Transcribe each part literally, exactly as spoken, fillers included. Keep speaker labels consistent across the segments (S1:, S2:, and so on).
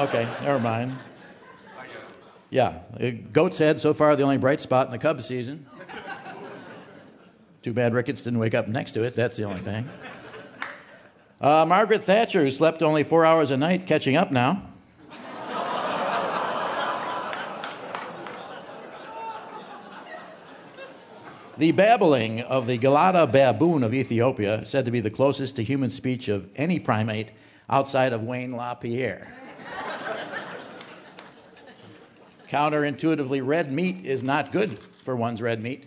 S1: Okay, never mind. Yeah, uh, Goat's Head, so far the only bright spot in the Cubs season. Too bad Ricketts didn't wake up next to it, that's the only thing. Uh, Margaret Thatcher, who slept only four hours a night, catching up now. The babbling of the Galata baboon of Ethiopia, said to be the closest to human speech of any primate outside of Wayne LaPierre. Counterintuitively, red meat is not good for one's red meat.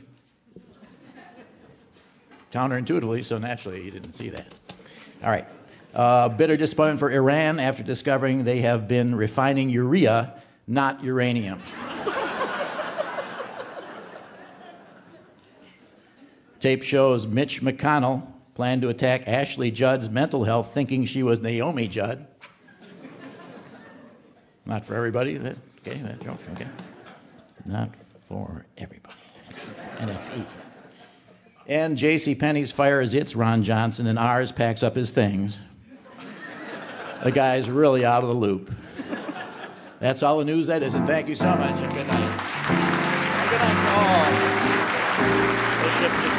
S1: Counterintuitively, so naturally you didn't see that. All right. Uh, bitter disappointment for Iran after discovering they have been refining urea, not uranium. Tape shows Mitch McConnell planned to attack Ashley Judd's mental health, thinking she was Naomi Judd. Not for everybody. That, okay, that joke. Okay. Not for everybody. N F E. And JCPenney's fires its Ron Johnson, and ours packs up his things. The guy's really out of the loop. That's all the news that is, and thank you so much, and good night. And good night to all the ships at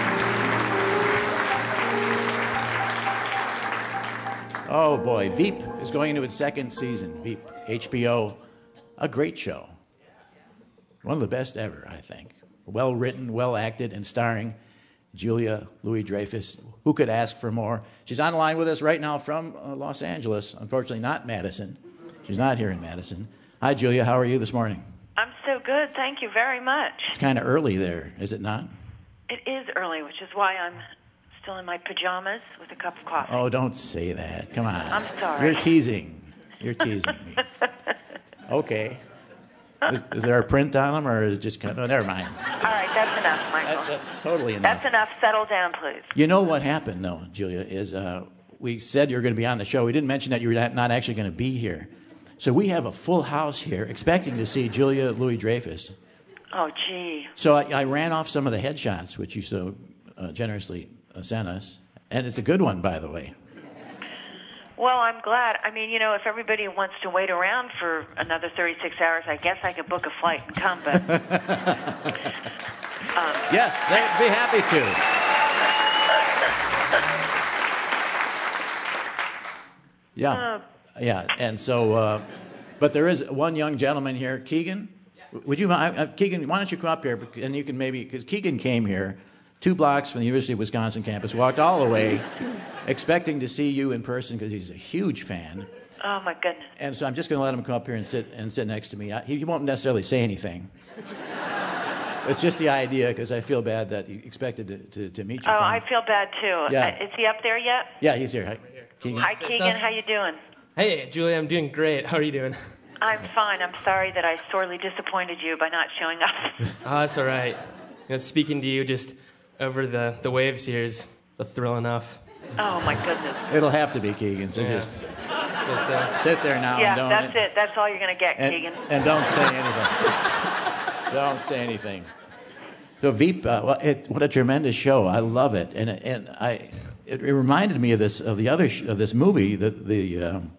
S1: sea. Oh boy, Veep is going into its second season. Veep, H B O, a great show. One of the best ever, I think. Well written, well acted, and starring Julia Louis-Dreyfus. Who could ask for more? She's on the line with us right now from uh, Los Angeles. Unfortunately, not Madison. She's not here in Madison. Hi, Julia. How are you this morning?
S2: I'm so good. Thank you very much.
S1: It's kind of early there, is it not?
S2: It is early, which is why I'm still in my pajamas with a cup of coffee.
S1: Oh, don't say that. Come on.
S2: I'm sorry.
S1: You're teasing. You're teasing me. Okay. Is, is there a print on them, or is it just kind of... No, never mind.
S2: All right, that's enough, Michael.
S1: That, that's totally enough.
S2: That's enough. Settle down, please.
S1: You know what happened, though, Julia, is uh, we said you were going to be on the show. We didn't mention that you were not, not actually going to be here. So we have a full house here, expecting to see Julia Louis-Dreyfus.
S2: Oh, gee.
S1: So I, I ran off some of the headshots, which you so uh, generously uh, sent us. And it's a good one, by the way.
S2: Well, I'm glad. I mean, you know, if everybody wants to wait around for another thirty-six hours, I guess I could book a flight and come, but... um,
S1: yes, they'd be happy to. Yeah, uh, yeah, and so, uh, but there is one young gentleman here, Keegan. Would you mind, uh, Keegan, why don't you come up here, and you can maybe, because Keegan came here two blocks from the University of Wisconsin campus, walked all the way, expecting to see you in person because he's a huge fan.
S2: Oh, my goodness.
S1: And so I'm just going to let him come up here and sit and sit next to me. I, he won't necessarily say anything. It's just the idea, because I feel bad that you expected to, to, to meet you.
S2: Oh, I feel bad, too.
S1: Yeah.
S2: Uh, is he up there yet?
S1: Yeah, he's here. Hi, Keegan.
S2: Hi, Keegan. How you doing?
S3: Hey, Julia, I'm doing great. How are you doing?
S2: I'm fine. I'm sorry that I sorely disappointed you by not showing up.
S3: Oh, that's all right. You know, speaking to you just over the, the waves here is a thrill enough.
S2: Oh, my goodness.
S1: It'll have to be, Keegan, so
S3: yeah.
S1: just
S3: uh,
S1: sit there now.
S2: Yeah,
S1: and don't,
S2: that's it. That's all you're going to get,
S1: and,
S2: Keegan.
S1: And don't say anything. Don't say anything. So Veep, uh, well, it, what a tremendous show! I love it, and and I, it, it reminded me of this of the other sh- of this movie, the the um,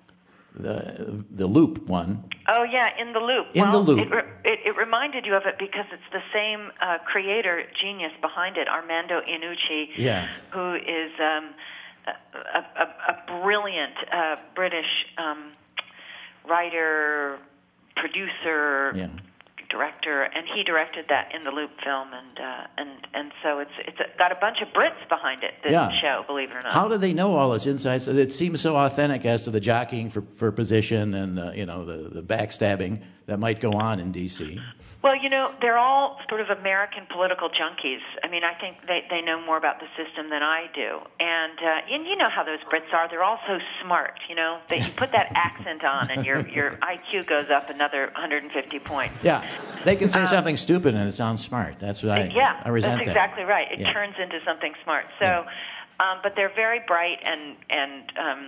S1: the the Loop one.
S2: Oh yeah, In the Loop.
S1: In
S2: well,
S1: the Loop.
S2: It, re- it, it reminded you of it because it's the same uh, creator genius behind it, Armando Iannucci,
S1: Yeah.
S2: who is um, a, a, a brilliant uh, British um, writer, producer.
S1: Yeah.
S2: Director, and he directed that In the Loop film, and uh, and and so it's it's got a bunch of Brits behind it. This
S1: Yeah.
S2: show, believe it or not.
S1: How do they know all this insights? It seems so authentic as to the jockeying for, for position and uh, you know the, the backstabbing that might go on in D C.
S2: Well, you know, they're all sort of American political junkies. I mean, I think they, they know more about the system than I do. And, uh, and you know how those Brits are. They're all so smart, you know. They, you put that accent on and your, your I Q goes up another one hundred fifty points.
S1: Yeah. They can say um, something stupid and it sounds smart. That's what I,
S2: yeah,
S1: I resent
S2: that's
S1: that.
S2: exactly right. It
S1: yeah. turns
S2: into something smart. So,
S1: yeah.
S2: um, but they're very bright and, and um,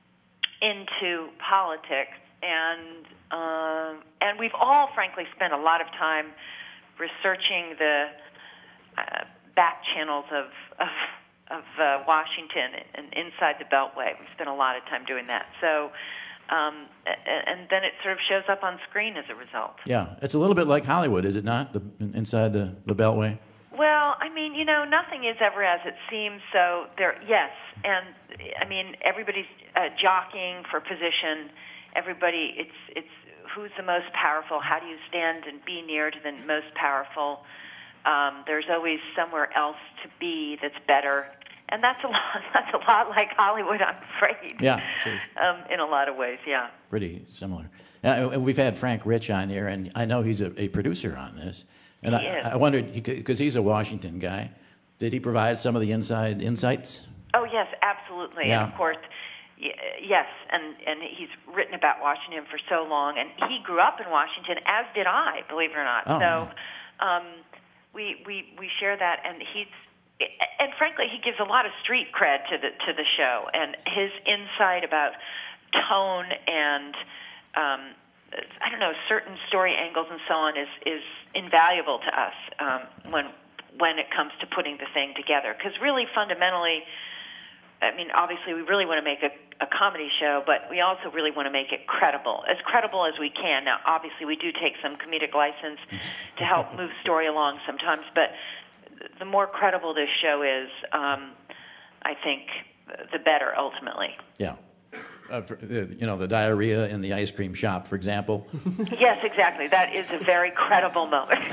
S2: into politics. And um, and we've all, frankly, spent a lot of time researching the uh, back channels of of, of uh, Washington and inside the Beltway. We've spent a lot of time doing that. So Um, and then it sort of shows up on screen as a result.
S1: Yeah, it's a little bit like Hollywood, is it not? The, inside the, the Beltway.
S2: Well, I mean, you know, nothing is ever as it seems. So there, yes, and I mean, everybody's uh, jockeying for position. Everybody, it's it's who's the most powerful. How do you stand and be near to the most powerful? Um, there's always somewhere else to be that's better. And that's a lot. That's a lot like Hollywood, I'm afraid.
S1: Yeah,
S2: um, in a lot of ways, yeah.
S1: Pretty similar. Uh, we've had Frank Rich on here, and I know he's a, a producer on this. And
S2: he
S1: I,
S2: is.
S1: I wondered, because he, he's a Washington guy, did he provide some of the inside insights?
S2: Oh yes, absolutely.
S1: Yeah.
S2: And of course, y- yes, and and he's written about Washington for so long, and he grew up in Washington, as did I, believe it or not.
S1: Oh,
S2: so, um, we we we share that, and he's. And frankly, he gives a lot of street cred to the to the show, and his insight about tone and um, I don't know certain story angles and so on is is invaluable to us um, when when it comes to putting the thing together. Because really, fundamentally, I mean, obviously, we really want to make a, a comedy show, but we also really want to make it credible, as credible as we can. Now, obviously, we do take some comedic license to help move story along sometimes, but the more credible this show is, um, I think, the better ultimately.
S1: Yeah. Uh, for, uh, you know, the diarrhea in the ice cream shop, for example.
S2: Yes, exactly. That is a very credible moment.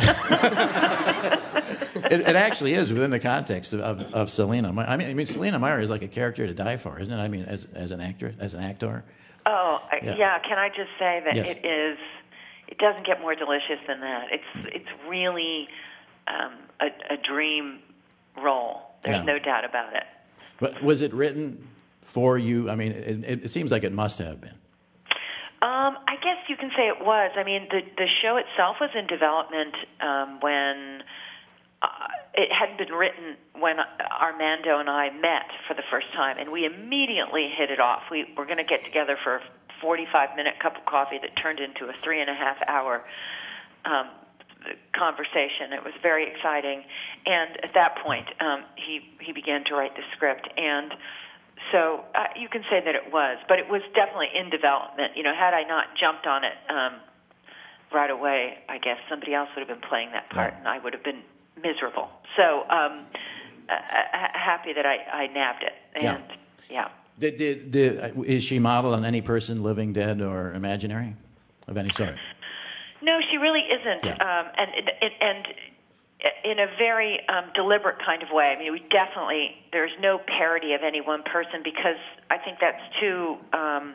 S1: it, it actually is within the context of, of, of Selina. I mean, I mean, Selina Meyer is like a character to die for, isn't it? I mean, as as an actor, as an actor.
S2: Oh,
S1: Yeah.
S2: yeah. Can I just say that
S1: Yes.
S2: it is? It doesn't get more delicious than that. It's it's really. Um, a, a dream role. There's
S1: Yeah.
S2: no doubt about it.
S1: But was it written for you? I mean, it, it seems like it must have been.
S2: Um, I guess you can say it was. I mean, the the show itself was in development um, when uh, it hadn't been written when Armando and I met for the first time, and we immediately hit it off. We were going to get together for a forty-five minute cup of coffee that turned into a three and a half hour um, conversation. It was very exciting, and at that point, um, he he began to write the script, and so uh, you can say that it was, but it was definitely in development. You know, had I not jumped on it um, right away, I guess somebody else would have been playing that part,
S1: Yeah.
S2: and I would have been miserable. So um, uh, happy that I, I nabbed it, and
S1: Yeah.
S2: yeah.
S1: Did, did, did, is she modeled on any person, living, dead, or imaginary, of any sort?
S2: No, she really isn't,
S1: Yeah.
S2: um, and, and and in a very um, deliberate kind of way. I mean, we definitely there's no parody of any one person because I think that's too um,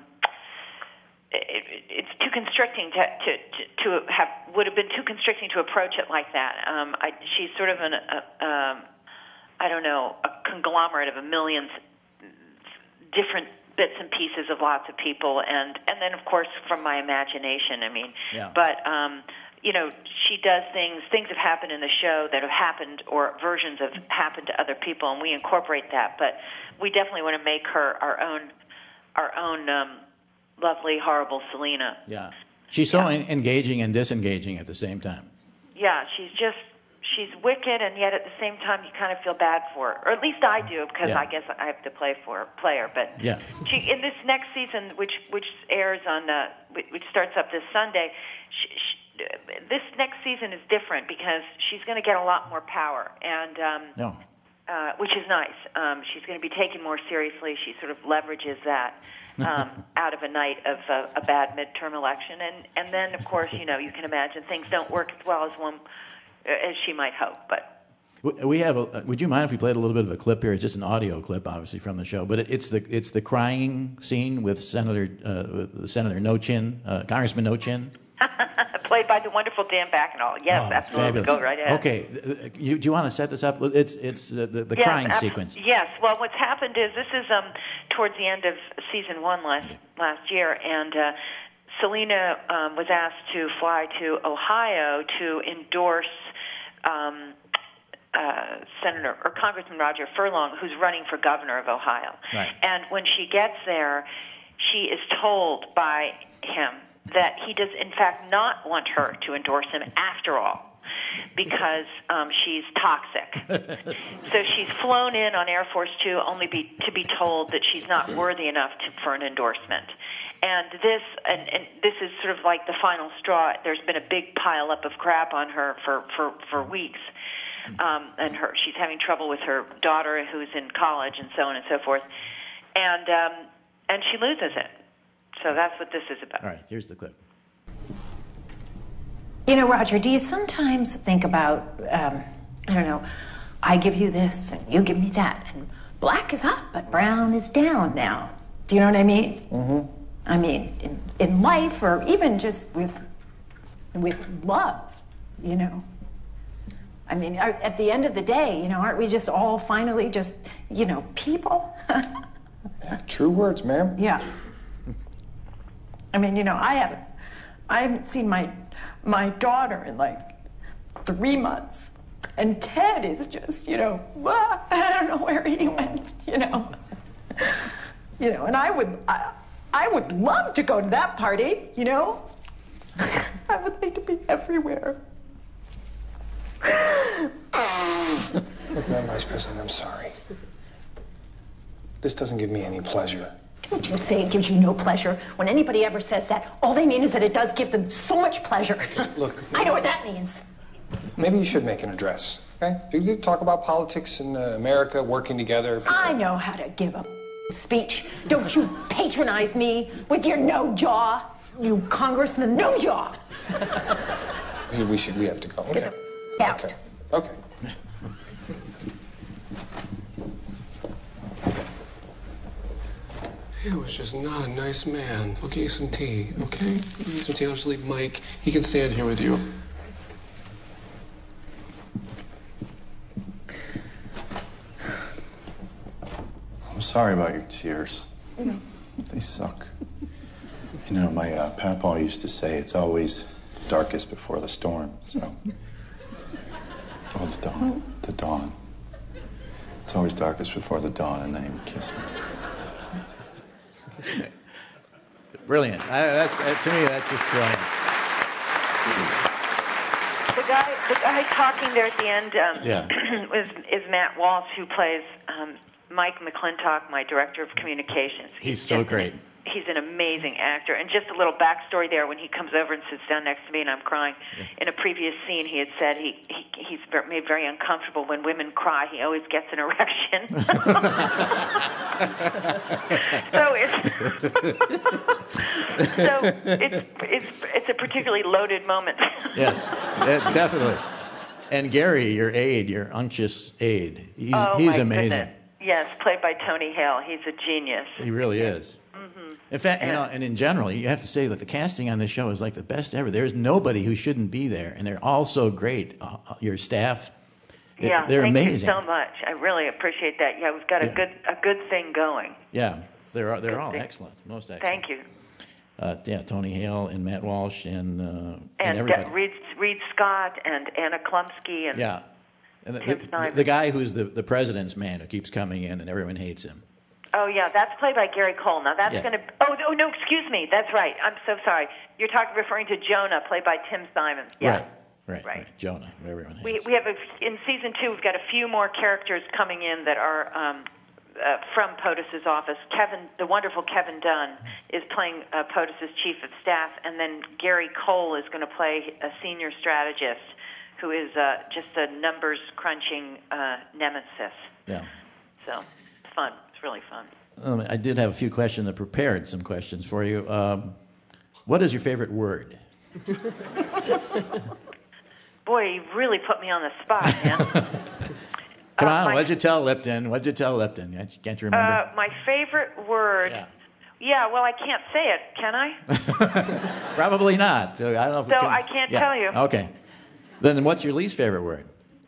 S2: it, it's too constricting to, to to to have would have been too constricting to approach it like that. Um, I, she's sort of an a, um, I don't know a conglomerate of a million different bits and pieces of lots of people, and and then of course from my imagination. I mean,
S1: Yeah.
S2: but um, you know, she does things. Things have happened in the show that have happened, or versions have happened to other people, and we incorporate that. But we definitely want to make her our own, our own um, lovely, horrible Selina.
S1: Yeah. She's so
S2: Yeah.
S1: en- engaging and disengaging at the same time.
S2: Yeah, she's just. She's wicked, and yet at the same time, you kind of feel bad for her, or at least I do, because
S1: Yeah.
S2: I guess I have to play for play her. But
S1: Yeah.
S2: she in this next season, which which airs on uh, which starts up this Sunday, she, she, this next season is different because she's going to get a lot more power, and um,
S1: No.
S2: uh, which is nice. Um, she's going to be taken more seriously. She sort of leverages that um, out of a night of uh, a bad midterm election, and and then of course, you know, you can imagine things don't work as well as one. As she might hope, but
S1: W- We have. A, would you mind if we played a little bit of a clip here? It's just an audio clip, obviously, from the show, but it, it's the it's the crying scene with Senator uh, with Senator No Chin, uh, Congressman No Chin.
S2: played by the wonderful Dan Backnall. Yes,
S1: Oh,
S2: absolutely.
S1: fabulous.
S2: Go right ahead.
S1: Okay, uh, you, do you want to set this up? It's it's uh, the, the
S2: Yes,
S1: crying
S2: abs-
S1: sequence.
S2: Yes. Well, what's happened is this is um, towards the end of season one last last year, and uh, Selina um, was asked to fly to Ohio to endorse um, uh, Senator or Congressman Roger Furlong, who's running for governor of Ohio.
S1: Right.
S2: And when she gets there, she is told by him that he does, in fact, not want her to endorse him after all, because um, she's toxic. So she's flown in on Air Force Two only be, to be told that she's not worthy enough to, for an endorsement. And this, and, and this is sort of like the final straw. There's been a big pile up of crap on her for, for, for weeks. Um, and her, she's having trouble with her daughter who's in college and so on and so forth. And, um, and she loses it. So that's what this is about.
S1: All right, here's the clip.
S4: You know, Roger, do you sometimes think about, um, I don't know, I give you this and you give me that, and black is up, but brown is down now. Do you know what I mean?
S5: Mm-hmm.
S4: I mean, in, in life, or even just with, with love, you know. I mean, are, at the end of the day, you know, aren't we just all finally just, you know, people?
S5: Yeah, true words, ma'am.
S4: Yeah. I mean, you know, I haven't, I haven't seen my, my daughter in like three months. And Ted is just, you know, ah, I don't know where he went, you know. You know, and I would, I, I would love to go to that party, you know. I would like to be everywhere.
S5: Look, Madam Vice President, I'm sorry. This doesn't give me any pleasure.
S4: Don't you say it gives you no pleasure. When anybody ever says that, all they mean is that it does give them so much pleasure.
S5: Look.
S4: I know what that means.
S5: Maybe you should make an address, okay? You could talk about politics in uh, America, working together.
S4: I know how to give a speech. Don't you patronize me with your no jaw, you Congressman no jaw.
S5: We should. We have to go. Okay.
S4: Get the out.
S5: Okay. Okay.
S6: He was just not a nice man. I'll get you some tea, okay? I'll get you some tea. I'll just leave Mike. He can stand here with you.
S7: I'm sorry about your tears. They suck. You know, my uh, papa used to say it's always darkest before the storm, so... Oh, it's dawn. The dawn. It's always darkest before the dawn, and then he would kiss me.
S1: Brilliant. I, that's, uh, to me, that's just brilliant.
S2: The guy, the guy talking there at the end um,
S1: Yeah.
S2: is, is Matt Walsh, who plays um, Mike McClintock, my director of communications.
S1: He's so
S2: just-
S1: great.
S2: He's an amazing actor. And just a little backstory there, when he comes over and sits down next to me and I'm crying, yeah. In a previous scene he had said he, he he's made very uncomfortable when women cry. He always gets an erection. so it's so it's, it's, it's a particularly loaded moment.
S1: Yes, definitely. And Gary, your aide, your unctuous aide, he's,
S2: oh,
S1: he's
S2: my
S1: amazing.
S2: Goodness. Yes, played by Tony Hale. He's a genius.
S1: He really is.
S2: Mm-hmm.
S1: In fact, you know, and in general, you have to say that the casting on this show is like the best ever. There's nobody who shouldn't be there, and they're all so great. Uh, your staff, it,
S2: yeah,
S1: they're
S2: thank
S1: amazing.
S2: you so much. I really appreciate that. Yeah, we've got a
S1: yeah.
S2: good a good thing going.
S1: Yeah, they're they're
S2: good
S1: all
S2: thing.
S1: excellent, most excellent.
S2: Thank you.
S1: Uh, yeah, Tony Hale and Matt Walsh and uh, and,
S2: and
S1: everybody.
S2: uh, Reed Reed Scott and Anna Klumsky and
S1: yeah, and the,
S2: Tim
S1: the,
S2: Snyder.
S1: the guy who's the, the president's man who keeps coming in and everyone hates him.
S2: Oh, yeah, that's played by Gary Cole. Now, that's
S1: Yeah.
S2: going to... Oh, oh, no, excuse me. That's right. I'm so sorry. You're talking, referring to Jonah, played by Tim Simons. Yeah.
S1: Right, right,
S2: Right.
S1: right. Jonah, who everyone hates.
S2: We, we have, a, in season two, we've got a few more characters coming in that are um, uh, from POTUS's office. Kevin, the wonderful Kevin Dunn, is playing uh, POTUS's chief of staff, and then Gary Cole is going to play a senior strategist who is uh, just a numbers-crunching uh, nemesis.
S1: Yeah.
S2: So, it's fun. It's really fun.
S1: Um, I did have a few questions. I prepared some questions for you. Um, what is your favorite word?
S2: Boy, you really put me on the spot, man.
S1: Come
S2: uh,
S1: on,
S2: my,
S1: what'd you tell Lipton? What'd you tell Lipton? Can't, can't you remember?
S2: Uh, my favorite word...
S1: Yeah.
S2: Yeah, well, I can't say it, can I?
S1: Probably not. So I don't know if
S2: So
S1: we can...
S2: I can't
S1: yeah.
S2: tell you.
S1: Okay. Then what's your least favorite word?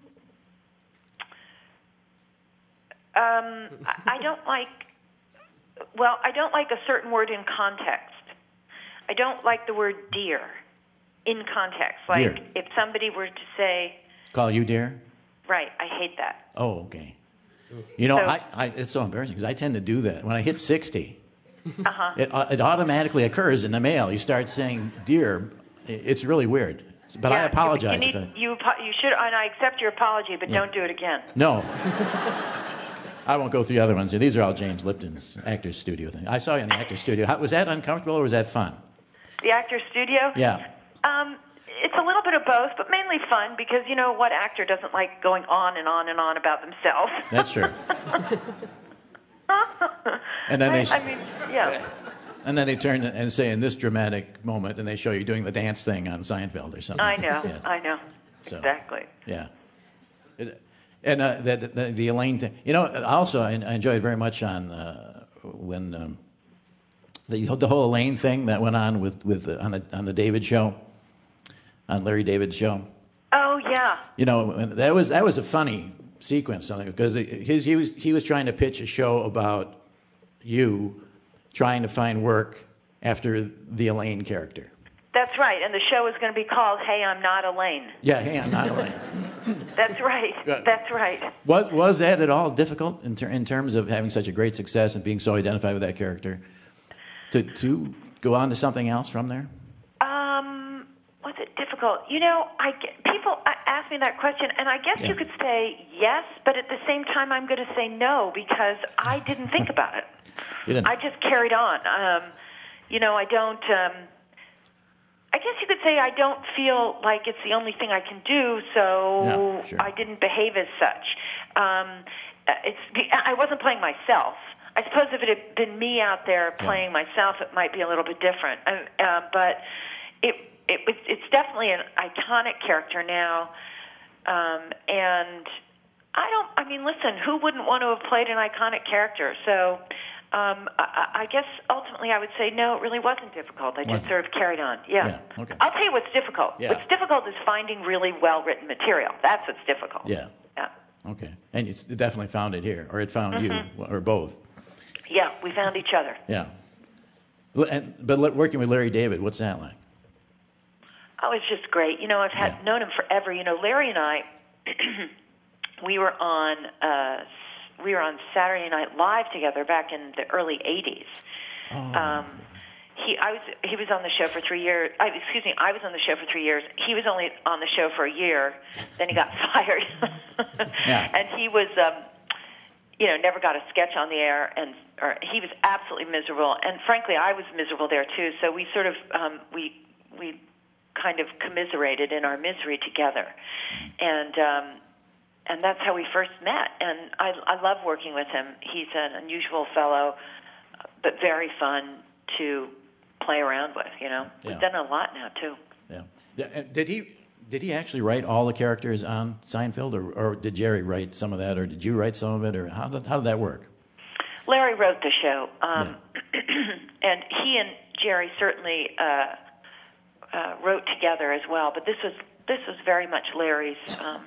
S2: Um, I, I don't like... Well, I don't like a certain word in context. I don't like the word dear in context. Like,
S1: Dear.
S2: if somebody were to say...
S1: Call you dear?
S2: Right, I hate that.
S1: Oh, okay. You know,
S2: So-
S1: I, I, it's so embarrassing because I tend to do that. When I hit sixty,
S2: Uh-huh.
S1: it, uh, it automatically occurs in the mail. You start saying dear. It's really weird. But
S2: Yeah,
S1: I
S2: you-
S1: apologize.
S2: You,
S1: if
S2: need,
S1: I,
S2: you, apo- you should, and I accept your apology, but
S1: Yeah.
S2: don't do it again.
S1: no. I won't go through the other ones. These are all James Lipton's Actors Studio thing. I saw you in the Actors Studio. How, was that uncomfortable or was that fun?
S2: The Actors Studio?
S1: Yeah.
S2: Um, it's a little bit of both, but mainly fun because, you know, what actor doesn't like going on and on and on about themselves?
S1: That's true. And then
S2: I,
S1: they...
S2: I mean, yeah.
S1: And then they turn and say, in this dramatic moment, and they show you doing the dance thing on Seinfeld or something.
S2: I know,
S1: Yes.
S2: I know.
S1: So,
S2: exactly.
S1: Yeah. Is it, and uh, the, the, the Elaine thing. You know, also, I, I enjoyed very much on uh, when um, the, the whole Elaine thing that went on with, with uh, on, the, on the David show, on Larry David's show.
S2: Oh, yeah.
S1: You know, that was that was a funny sequence, something because his he was he was trying to pitch a show about you trying to find work after the Elaine character.
S2: That's right, and the show is going to be called Hey, I'm Not Elaine.
S1: Yeah, hey, I'm not Elaine.
S2: That's right. That's right.
S1: Was was that at all difficult in, ter- in terms of having such a great success and being so identified with that character to to go on to something else from there?
S2: Um, was it difficult? You know, I get, people ask me that question, and I guess
S1: Yeah.
S2: you could say yes, but at the same time, I'm going to say no because I didn't think about it.
S1: You didn't.
S2: I just carried on. Um, you know, I don't. Um, I guess you could say I don't feel like it's the only thing I can do, so
S1: Yeah, sure.
S2: I didn't behave as such. Um, it's I wasn't playing myself. I suppose if it had been me out there playing
S1: Yeah.
S2: myself, it might be a little bit different. Uh, uh, but it, it it's definitely an iconic character now, um, and I don't. I mean, listen, who wouldn't want to have played an iconic character? So. Um, I, I guess ultimately I would say no, it really wasn't difficult. I just
S1: Wasn't.
S2: sort of carried on. Yeah.
S1: Yeah, okay.
S2: I'll tell you what's difficult.
S1: Yeah.
S2: What's difficult is finding really well-written material. That's what's difficult.
S1: Yeah.
S2: Yeah.
S1: Okay. And it's, it definitely found it here, or it found
S2: Mm-hmm.
S1: you, or both.
S2: Yeah, we found each other.
S1: Yeah. L- And, but l- working with Larry David, what's that like?
S2: Oh, it's just great. You know, I've had
S1: Yeah.
S2: known him forever. You know, Larry and I, we were on uh, we were on Saturday Night Live together back in the early eighties.
S1: Oh.
S2: Um, he I was he was on the show for three years. I, excuse me, I was on the show for three years. He was only on the show for a year. Then he got fired,
S1: Yeah.
S2: and he was. Um, you know, never got a sketch on the air, and or he was absolutely miserable. And frankly, I was miserable there too. So we sort of um, we we kind of commiserated in our misery together, and um, and that's how we first met. And I, I love working with him. He's an unusual fellow, but very fun to play around with. You know,
S1: Yeah.
S2: we've done a lot now too.
S1: Yeah. Yeah. And did he did he actually write all the characters on Seinfeld, or, or did Jerry write some of that, or did you write some of it, or how did, how did that work?
S2: Larry wrote the show, um, and he and Jerry certainly uh, uh, wrote together as well. But this was this was very much Larry's um,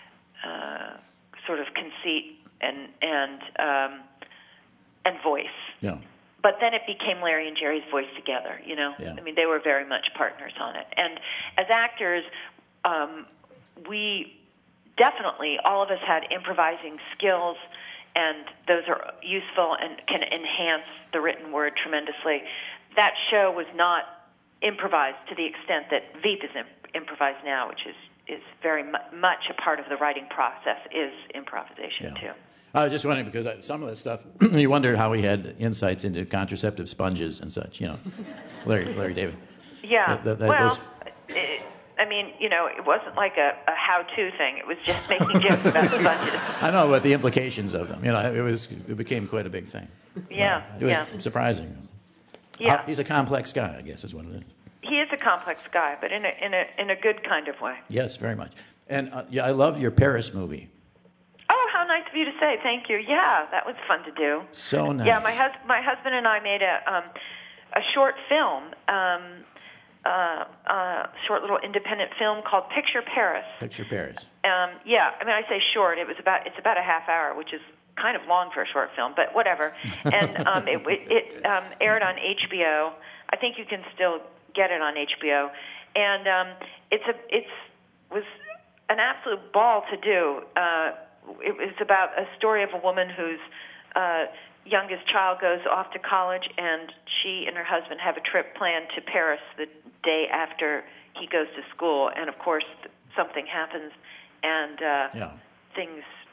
S2: uh, sort of conceit and and um, and voice.
S1: Yeah.
S2: But then it became Larry and Jerry's voice together. You know,
S1: Yeah.
S2: I mean, they were very much partners on it. And as actors, um, we definitely all of us had improvising skills. And those are useful and can enhance the written word tremendously. That show was not improvised to the extent that Veep is imp- improvised now, which is, is very mu- much a part of the writing process, is improvisation,
S1: Yeah.
S2: too.
S1: I was just wondering because I, some of that stuff, you wondered how he had insights into contraceptive sponges and such, you know, Larry, Larry David.
S2: Yeah,
S1: That- that- that
S2: well,
S1: was-
S2: it, I mean, you know, it wasn't like a, a how-to thing. It was just making jokes about sponges.
S1: I know, but the implications of them, you know, it was it became quite a big thing.
S2: Yeah,
S1: It was
S2: yeah.
S1: surprising.
S2: Yeah.
S1: He's a complex guy, I guess, is what it is.
S2: He is a complex guy, but in a, in a, in a good kind of way.
S1: Yes, very much. And uh, yeah, I love your Paris movie.
S2: Oh, how nice of you to say. Thank you. Yeah, that was fun to do.
S1: So nice.
S2: Yeah, my, hus- my husband and I made a, um, a short film, um, uh, uh, short little independent film called Picture Paris.
S1: Picture Paris.
S2: Um, yeah, I mean, I say short. It was about it's about a half hour, which is kind of long for a short film, but whatever. And um, it, it, it um, aired on H B O. I think you can still get it on H B O. And um, it's a it's was an absolute ball to do. Uh, it was about a story of a woman whose uh, youngest child goes off to college, and she and her husband have a trip planned to Paris the day after he goes to school. And of course, something happens, and uh,
S1: Yeah.
S2: things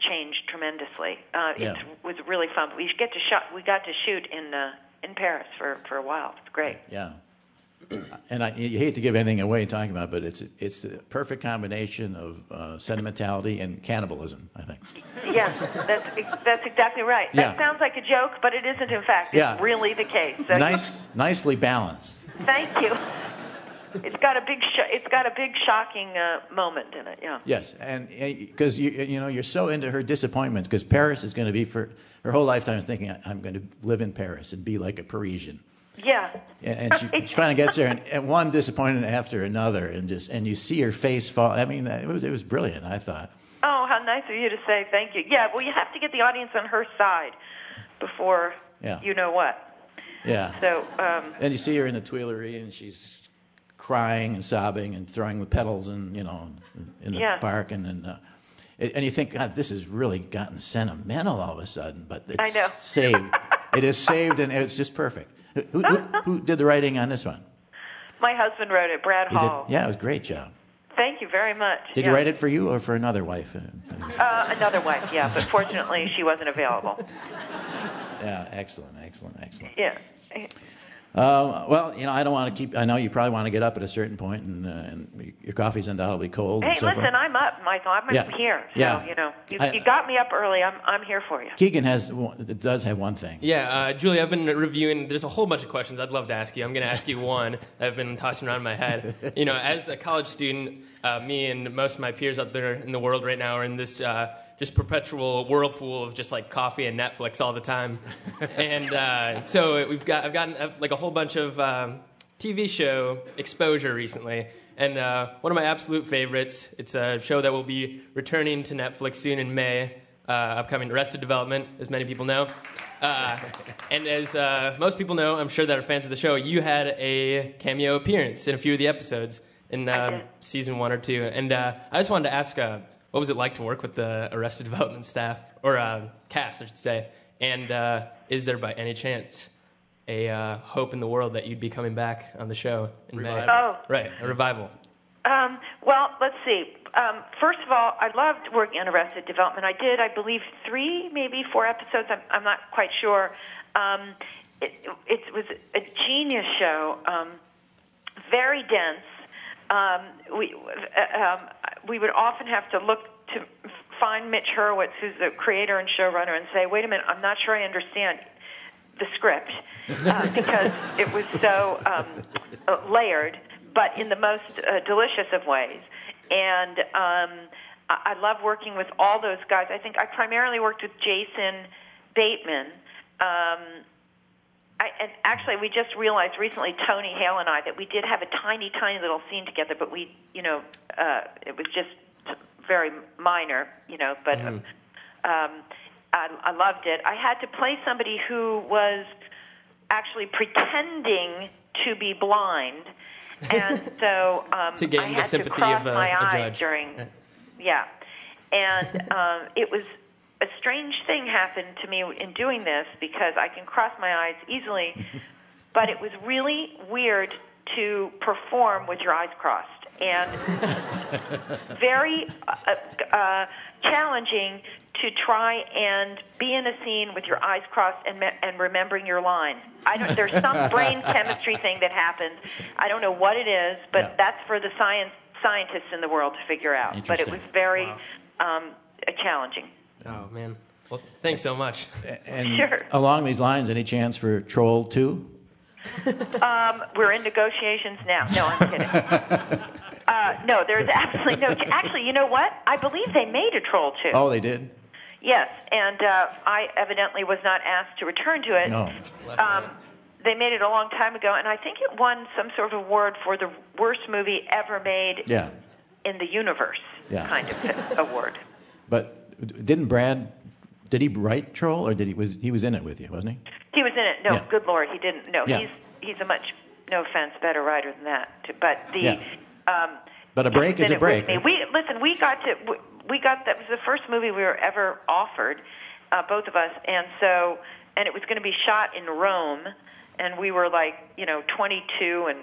S2: changed tremendously. Uh,
S1: Yeah.
S2: It was really fun. We get to shot. We got to shoot in uh, in Paris for, for a while. It's great.
S1: Yeah. And I, you hate to give anything away talking about it, but it's it's the perfect combination of uh, sentimentality and cannibalism, I think.
S2: Yeah, that's that's exactly right.
S1: Yeah.
S2: That sounds like a joke, but it isn't. In fact, it's
S1: Yeah.
S2: really the case. So
S1: Nice, nicely balanced.
S2: thank you. It's got a big sh- it's got a big shocking uh, moment in it. Yeah.
S1: Yes, and because you you know you're so into her disappointments, because Paris is going to be for her whole lifetime is thinking I'm going to live in Paris and be like a Parisian.
S2: Yeah.
S1: And, and she, she finally gets there, and, and one disappointment after another, and just and you see her face fall. I mean, it was it was brilliant. I thought.
S2: Oh, how nice of you to say thank you. Yeah. Well, you have to get the audience on her side before
S1: Yeah.
S2: you know what.
S1: Yeah.
S2: So. Um,
S1: And you see her in the Tuileries, and she's crying and sobbing and throwing the petals, and you know, in the
S2: Yeah.
S1: park, and and, uh, and you think, God, this has really gotten sentimental all of a sudden, but it's
S2: I know.
S1: saved. It is saved, and it's just perfect. Who, who, who did the writing on this one?
S2: My husband wrote it, Brad
S1: You did?
S2: Hall.
S1: Yeah, it was a great job.
S2: Thank you very much.
S1: Did
S2: yeah.
S1: you write it for you or for another wife?
S2: Uh, another wife, yeah, but fortunately she wasn't available.
S1: Yeah, excellent, excellent, excellent.
S2: Yeah.
S1: Uh, well, you know, I don't want to keep. I know you probably want to get up at a certain point, and, uh, and your coffee's undoubtedly cold.
S2: Hey,
S1: and so
S2: listen,
S1: forth.
S2: I'm up, Michael. I'm
S1: Yeah.
S2: here. So,
S1: Yeah.
S2: you know, you,
S1: I-
S2: you got me up early. I'm I'm here for you.
S1: Keegan has it does have one thing.
S3: Yeah, uh, Julie, I've been reviewing. There's a whole bunch of questions I'd love to ask you. I'm going to ask you one that I've been tossing around in my head. You know, as a college student, uh, me and most of my peers out there in the world right now are in this uh, just perpetual whirlpool of just like coffee and Netflix all the time. And uh, so we've got I've gotten uh, like a whole bunch of um, T V show exposure recently. And uh, one of my absolute favorites, it's a show that will be returning to Netflix soon in May, uh, upcoming Arrested Development, as many people know. Uh, and as uh, most people know, I'm sure that are fans of the show, you had a cameo appearance in a few of the episodes in um, season one or two. And uh, I just wanted to ask, uh, what was it like to work with the Arrested Development staff, or uh, cast, I should say? And uh, is there by any chance a uh, hope in the world that you'd be coming back on the show in May?
S2: Oh.
S3: Right, a revival.
S2: Um, well, let's see. Um, first of all, I loved working on Arrested Development. I did, I believe, three, maybe four episodes. I'm, I'm not quite sure. Um, it, it was a genius show, um, very dense. Um, we uh, um, we would often have to look to find Mitch Hurwitz, who's the creator and showrunner, and say, "Wait a minute, I'm not sure I understand the script," uh, because it was so um, uh, layered, but in the most uh, delicious of ways. And um, I-, I love working with all those guys. I think I primarily worked with Jason Bateman. Um, I, and actually, we just realized recently, Tony Hale and I, that we did have a tiny, tiny little scene together, but we, you know, uh, it was just very minor, you know, but mm. um, I, I loved it. I had to play somebody who was actually pretending to be blind, and so um,
S3: to gain
S2: I
S3: the
S2: had
S3: sympathy
S2: to cross
S3: of a,
S2: my
S3: a
S2: eyes
S3: judge.
S2: during, yeah, and um, it was a strange thing happened to me in doing this because I can cross my eyes easily, but it was really weird to perform with your eyes crossed, and very uh, uh, challenging to try and be in a scene with your eyes crossed and, me- and remembering your lines. I don't. There's some brain chemistry thing that happens. I don't know what it is, but
S1: Yeah.
S2: that's for the science scientists in the world to figure out. But it was very wow. um, challenging.
S3: Oh, man. Well, thanks so much.
S1: And
S2: Sure.
S1: along these lines, any chance for Troll two?
S2: Um, we're in negotiations now. No, I'm kidding. uh, no, there's absolutely no... Actually, you know what? I believe they made a Troll two.
S1: Oh, they did?
S2: Yes, and uh, I evidently was not asked to return to it.
S1: No.
S2: Um, they made it a long time ago, and I think it won some sort of award for the worst movie ever made
S1: Yeah.
S2: in the universe,
S1: Yeah.
S2: kind of award.
S1: But didn't Brad... Did he write Troll, or did he was he was in it with you, wasn't he?
S2: He was in it. No,
S1: Yeah.
S2: good Lord, he didn't. No,
S1: Yeah.
S2: he's he's a much, no offense, better writer than that. But the...
S1: Yeah.
S2: Um,
S1: But a break
S2: he
S1: is
S2: did
S1: a
S2: it with
S1: break.
S2: me.
S1: right?
S2: We listen. We got to. we- We got that was the first movie we were ever offered, uh, both of us, and so and it was going to be shot in Rome, and we were like you know twenty-two and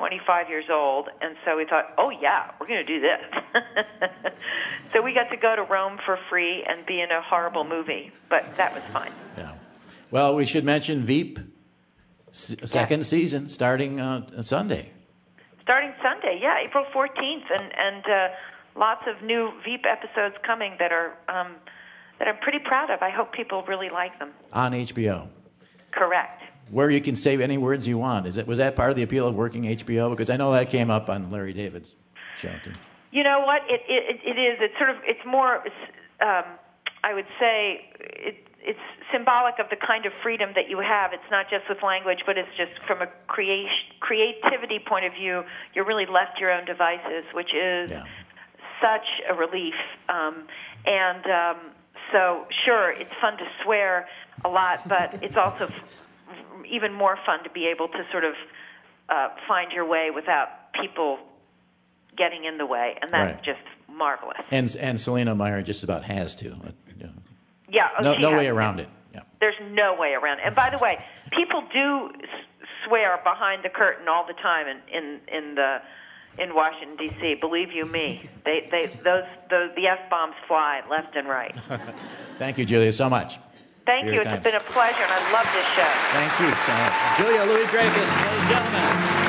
S2: twenty-five years old, and so we thought, oh yeah, we're going to do this. So we got to go to Rome for free and be in a horrible movie, but that was fine.
S1: Yeah. Well, we should mention Veep, s- second
S2: Yes.
S1: season, starting uh, Sunday.
S2: Starting Sunday, yeah, April fourteenth, and and uh, lots of new Veep episodes coming that are um, that I'm pretty proud of. I hope people really like them.
S1: On H B O.
S2: Correct.
S1: Where you can say any words you want. Is it was that part of the appeal of working H B O? Because I know that came up on Larry David's show too.
S2: You know what? It it, it is. It's sort of. It's more. Um, I would say it, it's symbolic of the kind of freedom that you have. It's not just with language, but it's just from a creation, creativity point of view. You're really left to your own devices, which is
S1: Yeah.
S2: such a relief. Um, and um, so, sure, it's fun to swear a lot, but it's also f- even more fun to be able to sort of uh, find your way without people getting in the way, and that's
S1: Right.
S2: just marvelous.
S1: And and Selena Meyer just about has to. Yeah.
S2: Yeah, oh,
S1: No,
S2: she
S1: no
S2: has
S1: way
S2: to.
S1: around it. Yeah.
S2: There's no way around it. And by the way, people do s- swear behind the curtain all the time in in, in the in Washington D C. Believe you me, they they those those the F bombs fly left and right.
S1: Thank you, Julia, so much.
S2: Thank
S1: for
S2: you.
S1: your
S2: It's
S1: time.
S2: been a pleasure, and I love this show.
S1: Thank you, so much. Julia Louis-Dreyfus, ladies and gentlemen.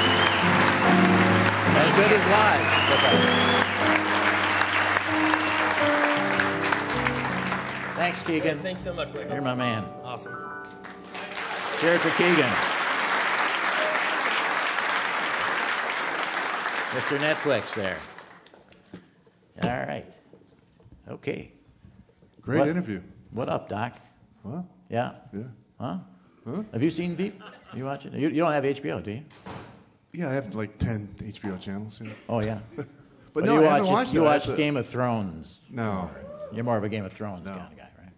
S1: As good as live. Thanks, Keegan.
S3: Thanks so much, Michael.
S1: You're my man.
S3: Awesome.
S1: Cheers for Keegan. Mister Netflix there. All right. Okay.
S8: Great
S1: What-
S8: interview.
S1: What up, Doc?
S8: Huh?
S1: Yeah?
S8: Yeah.
S1: Huh?
S8: Huh?
S1: Have you seen Veep? You watch it? You, you don't have H B O, do you?
S8: Yeah, I have like ten H B O channels. Yeah.
S1: Oh, yeah.
S8: But
S1: Well,
S8: no,
S1: you
S8: I
S1: watch,
S8: haven't watched
S1: you
S8: it. I
S1: watch
S8: have to-
S1: Game of Thrones.
S8: No.
S1: You're more of a Game of Thrones
S8: No.
S1: kind of guy, right?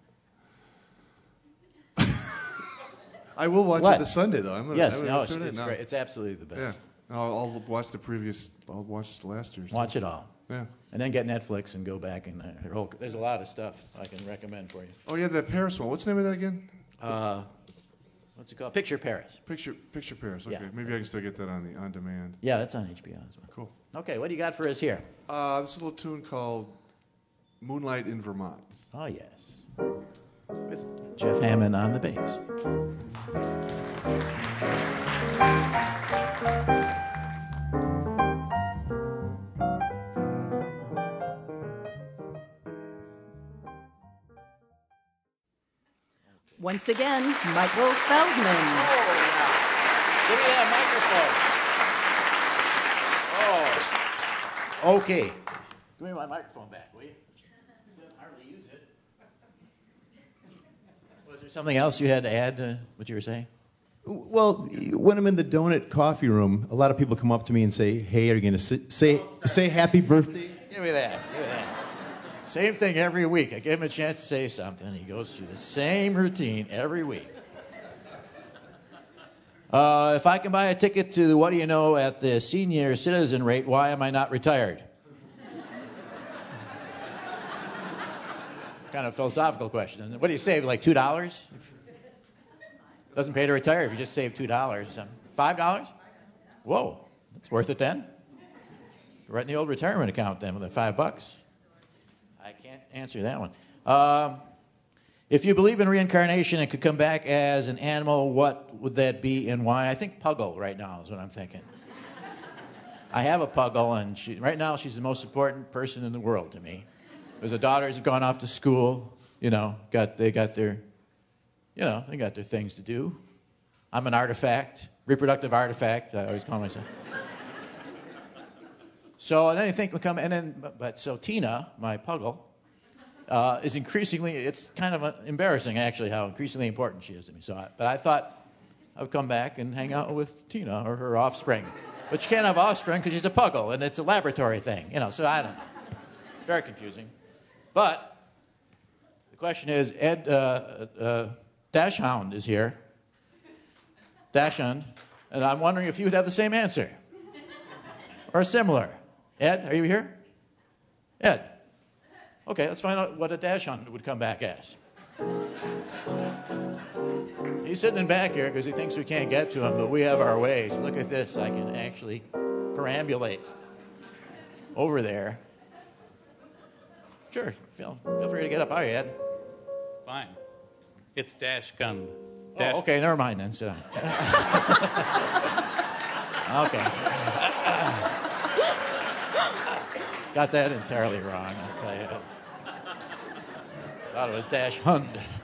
S8: No. I will watch
S1: What?
S8: it this Sunday, though. I'm gonna,
S1: Yes,
S8: I'm
S1: no,
S8: gonna
S1: it's,
S8: tune in
S1: it's
S8: now.
S1: great. It's absolutely the best.
S8: Yeah. I'll, I'll watch the previous. I'll watch last year's.
S1: Watch it all.
S8: Yeah.
S1: And then get Netflix and go back and uh, their whole, there's a lot of stuff I can recommend for you.
S8: Oh yeah, that Paris one. What's the name of that again?
S1: Uh, what's it called? Picture Paris.
S8: Picture Picture Paris. Okay,
S1: Yeah.
S8: maybe I can still get that on the on demand.
S1: Yeah, that's on H B O as well.
S8: Cool.
S1: Okay, what do you got for us here?
S8: Uh, this is a little tune called "Moonlight in Vermont."
S1: Oh, yes. With Jeff Hammond on the bass.
S9: Once again, Michael Feldman.
S1: Give me that microphone. Oh. Okay. Give me my microphone back, will you? I don't hardly use it. Was there something else you had to add to what you were saying?
S10: Well, when I'm in the donut coffee room, a lot of people come up to me and say, "Hey, are you going to say say happy birthday?"
S1: Give me that. Give me that. Same thing every week. I give him a chance to say something. He goes through the same routine every week. Uh, if I can buy a ticket to What Do You Know at the senior citizen rate, why am I not retired? Kind of philosophical question. What do you save, like two dollars? Doesn't pay to retire if you just save two dollars or something. five dollars? Whoa, that's worth it then. Right in the old retirement account then with the five bucks. I can't answer that one. Um, if you believe in reincarnation and could come back as an animal, what would that be and why? I think Puggle right now is what I'm thinking. I have a Puggle, and she, right now she's the most important person in the world to me. Because the daughters have gone off to school, you know, got they got their, you know, they got their things to do. I'm an artifact, reproductive artifact, I always call myself. So and then I think we come, and then, but, but so Tina, my Puggle, uh, is increasingly, it's kind of uh, embarrassing actually how increasingly important she is to me. So, I, but I thought I would come back and hang out with Tina or her offspring. But she can't have offspring because she's a Puggle, and it's a laboratory thing, you know, so I don't know. Very confusing. But the question is, Ed uh, uh, Dashhound is here. Dashhound, and I'm wondering if you would have the same answer. Or similar. Ed, are you here? Ed. Okay, let's find out what a Dashhound would come back as. He's sitting in back here because he thinks we can't get to him, but we have our ways. Look at this. I can actually perambulate over there. Sure. Feel, feel free to get up. All right, Ed.
S11: Fine. It's Dash Gun.
S1: Oh, okay, never mind then. Sit down. Okay. Got that entirely wrong, I'll tell you. Thought it was Dash Hund.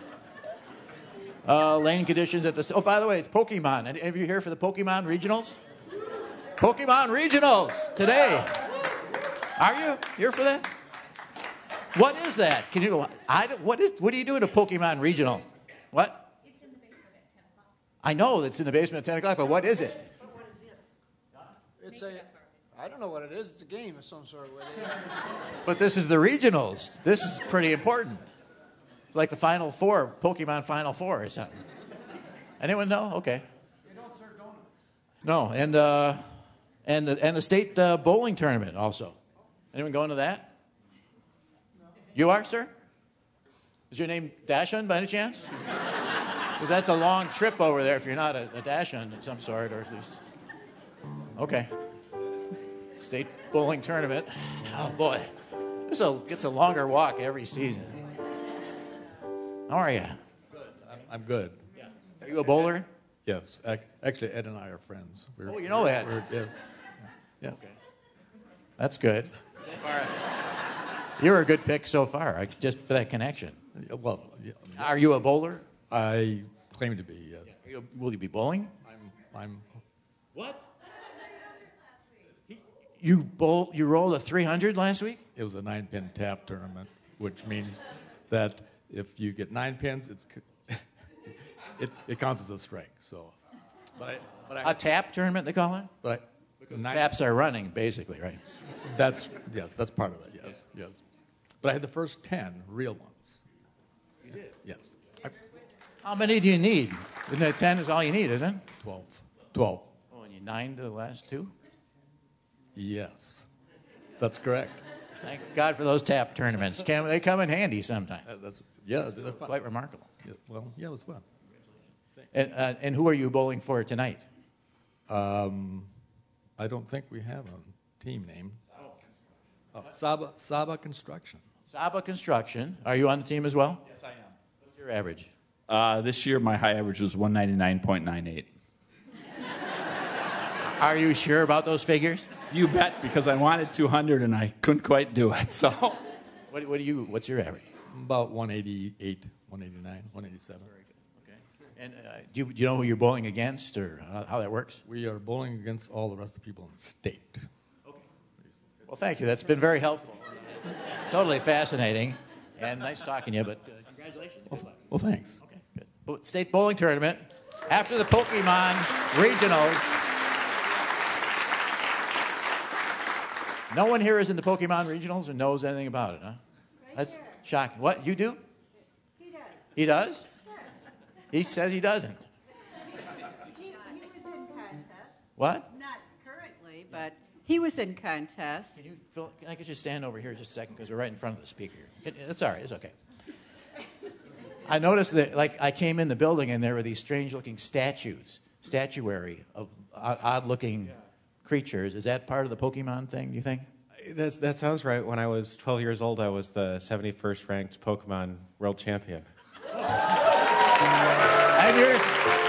S1: Uh, lane conditions at the... Oh, by the way, it's Pokemon. Any of you here for the Pokemon Regionals? Pokemon Regionals today. Are you? You're for that? What is that? Can you... I, what, is, what are you doing at Pokemon Regional? What? I know it's in the basement at ten o'clock, but what is it?
S12: It's a, I don't know what it is. It's a game of some sort.
S1: But this is the regionals. This is pretty important. It's like the Final Four, Pokemon Final Four or something. Anyone know? Okay.
S12: They don't serve donuts.
S1: No, and uh, and the and the state uh, bowling tournament also. Anyone going to that? No. You are, sir? Is your name Dashun by any chance? Because that's a long trip over there if you're not a, a Dashun of some sort, or at least. Okay. State bowling tournament. Oh, boy. This a, gets a longer walk every season. How are you?
S13: Good. I'm, I'm good.
S1: Yeah. Are you a bowler?
S13: Yes. Ac- Actually, Ed and I are friends. We're,
S1: oh, you know Ed.
S13: We're, yes. Yeah.
S1: Okay. That's good. So far, you're a good pick so far, I, just for that connection.
S13: Well, yeah.
S1: Are you a bowler?
S13: I claim to be, yes.
S1: Are you, will you be bowling?
S13: I'm... I'm
S1: What? You bowl, you rolled a three hundred last week?
S13: It was a nine-pin tap tournament, which means that if you get nine pins, it's it, it counts as a strike. So, but I, but I,
S1: a tap tournament they call it?
S13: But I, because
S1: nine, taps are running, basically, right?
S13: That's yes, that's part of it. Yes, yes. But I had the first ten real ones.
S1: You did?
S13: Yes. I,
S1: How many do you need? Isn't it ten is all you need, isn't it?
S13: Twelve. Twelve.
S1: Oh, and you nine to the last two?
S13: Yes, that's correct.
S1: Thank God for those tap tournaments. Can, they come in handy sometimes.
S13: Uh, that's yeah,
S1: that's they're quite remarkable.
S13: Yeah, well, yeah, it was fun.
S1: And, uh, and who are you bowling for tonight?
S13: Um, I don't think we have a team name. Oh, Saba Saba Construction.
S1: Saba Construction. Are you on the team as well?
S11: Yes, I am.
S1: What's your average?
S11: Uh, this year, my high average was one ninety-nine point nine eight.
S1: Are you sure about those figures?
S11: You bet, because I wanted two hundred and I couldn't quite do it. So,
S1: what, what do you? What's your average?
S13: About one eighty-eight, one eighty-nine, one eighty-seven. Very good.
S1: Okay. And uh, do, you, do you know who you're bowling against, or how, how that works?
S13: We are bowling against all the rest of the people in the state.
S1: Okay. Well, thank you. That's been very helpful. Totally fascinating, and nice talking to you. But uh, congratulations.
S13: Well, well, thanks.
S1: Okay, good. State bowling tournament after the Pokemon Regionals. No one here is in the Pokemon Regionals and knows anything about it, huh? Right. That's here. Shocking. What, you do?
S14: He does.
S1: He does?
S14: Sure.
S1: He says he doesn't.
S14: He, he was in contest.
S1: What?
S14: Not currently, but he was in contest.
S1: Can you, Phil, can I get you to stand over here just a second, because we're right in front of the speaker. It, it's all right. It's okay. I noticed that, like, I came in the building and there were these strange-looking statues, statuary of odd-looking creatures. Is that part of the Pokemon thing, do you think?
S15: That's, that sounds right. When I was twelve years old, I was the seventy-first ranked Pokemon world champion.
S1: And you're,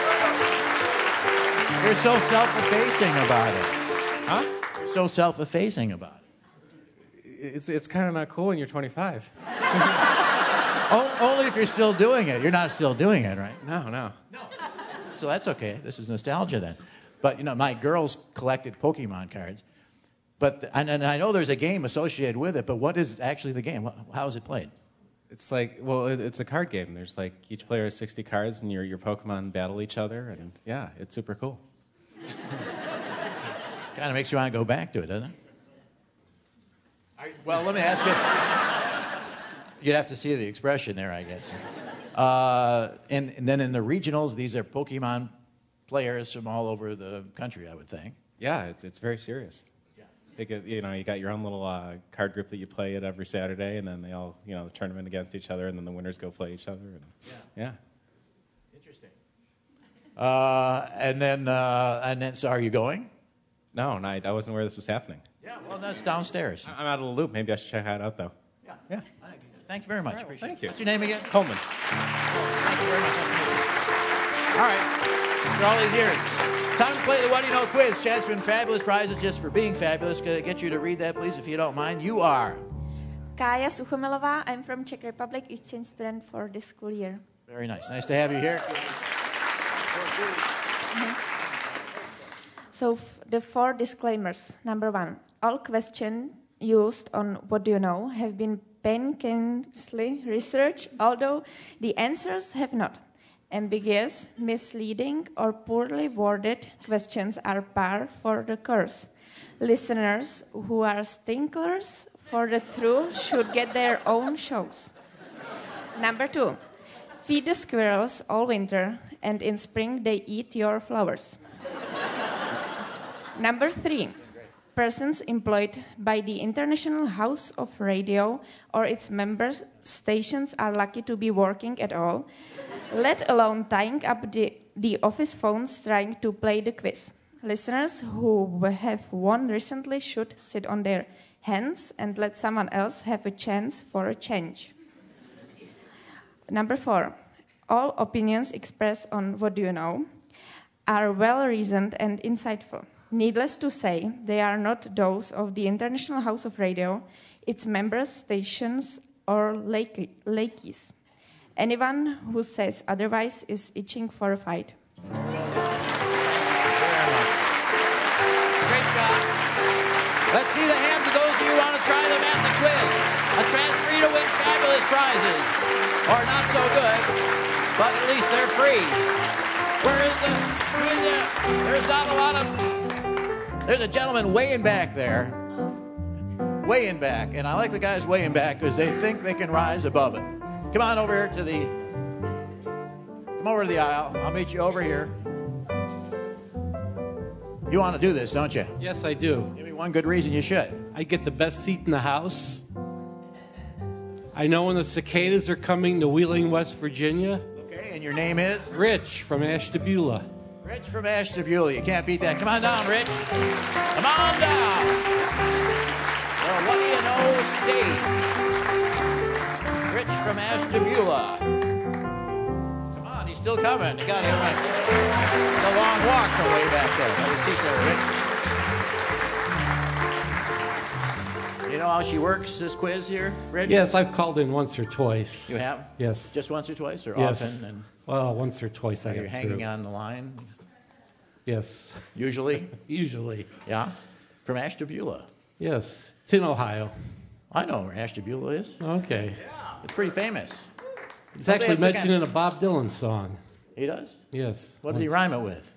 S1: you're so self-effacing about it.
S15: Huh?
S1: You're so self-effacing about it.
S15: It's, it's kind of not cool when you're twenty-five.
S1: o- only if you're still doing it. You're not still doing it, right?
S15: No, no.
S1: No. So that's okay. This is nostalgia then. But, you know, my girls collected Pokemon cards. But the, and, and I know there's a game associated with it, but what is actually the game? How is it played?
S15: It's like, well, it, it's a card game. There's like, each player has sixty cards, and your, your Pokemon battle each other, and yeah, it's super cool.
S1: Kind of makes you want to go back to it, doesn't it? Are, well, let me ask you. You'd have to see the expression there, I guess. Uh, and, and then in the regionals, these are Pokemon players from all over the country, I would think.
S15: Yeah, it's it's very serious.
S1: Yeah.
S15: They get, you know, you got your own little uh, card group that you play at every Saturday, and then they all, you know, the tournament against each other, and then the winners go play each other. And,
S1: yeah.
S15: Yeah.
S1: Interesting. Uh, and then, uh, and then, so are you going?
S15: No, no, I I wasn't aware this was happening.
S1: Yeah, well, that's downstairs.
S15: I'm out of the loop. Maybe I should check it out, though.
S1: Yeah.
S15: Yeah.
S1: Thank you very much.
S15: All right, well,
S1: Appreciate
S15: thank
S1: it.
S15: you.
S1: What's your name again?
S15: Coleman.
S1: Thank you very much. Nice to meet you. All right. For all these years. Time to play the What Do You Know quiz. Chance to win fabulous prizes just for being fabulous. Could I get you to read that, please, if you don't mind? You are.
S16: Kaya Suchomilová. I'm from Czech Republic, exchange student for this school year.
S1: Very nice. Nice to have you here.
S16: So f- the four disclaimers. Number one, all questions used on What Do You Know have been painstakingly researched, although the answers have not. Ambiguous, misleading, or poorly worded questions are par for the course. Listeners who are stinklers for the truth should get their own shows. Number two, feed the squirrels all winter, and in spring they eat your flowers. Number three, persons employed by the International House of Radio or its member stations are lucky to be working at all, let alone tying up the, the office phones trying to play the quiz. Listeners who have won recently should sit on their hands and let someone else have a chance for a change. Number four, all opinions expressed on What Do You Know are well-reasoned and insightful. Needless to say, they are not those of the International House of Radio, its member stations, or lake- lakeys. Anyone who says otherwise is itching for a fight.
S1: Great job. Let's see the hands of those of you who want to try them at the quiz. A chance for you to win fabulous prizes. Or not so good, but at least they're free. Where is the, who is it? There's not a lot of, there's a gentleman way in back there. Way in back. And I like the guys way in back because they think they can rise above it. Come on over here to the, come over to the aisle. I'll meet you over here. You want to do this, don't you?
S17: Yes, I do.
S1: Give me one good reason you should.
S17: I get the best seat in the house. I know when the cicadas are coming to Wheeling, West Virginia.
S1: Okay, and your name is?
S17: Rich from Ashtabula.
S1: Rich from Ashtabula. You can't beat that. Come on down, Rich. Come on down. Well, what do you know stage? Rich from Ashtabula. Come on, he's still coming. You got him right. It's a long walk from way back there. Have a seat there, Rich. You know how she works, this quiz here, Rich?
S17: Yes, I've called in once or twice.
S1: You have?
S17: Yes.
S1: Just once or twice, or
S17: yes.
S1: often? And
S17: well, once or twice I
S1: you're
S17: got
S1: hanging
S17: through.
S1: on the line?
S17: Yes.
S1: Usually?
S17: Usually.
S1: Yeah? From Ashtabula?
S17: Yes. It's in Ohio.
S1: I know where Ashtabula is.
S17: Okay.
S1: It's pretty famous.
S17: It's
S1: Don't they
S17: actually
S1: have some
S17: mentioned
S1: kind-
S17: in a Bob Dylan song.
S1: He does?
S17: Yes.
S1: What does he rhyme it with?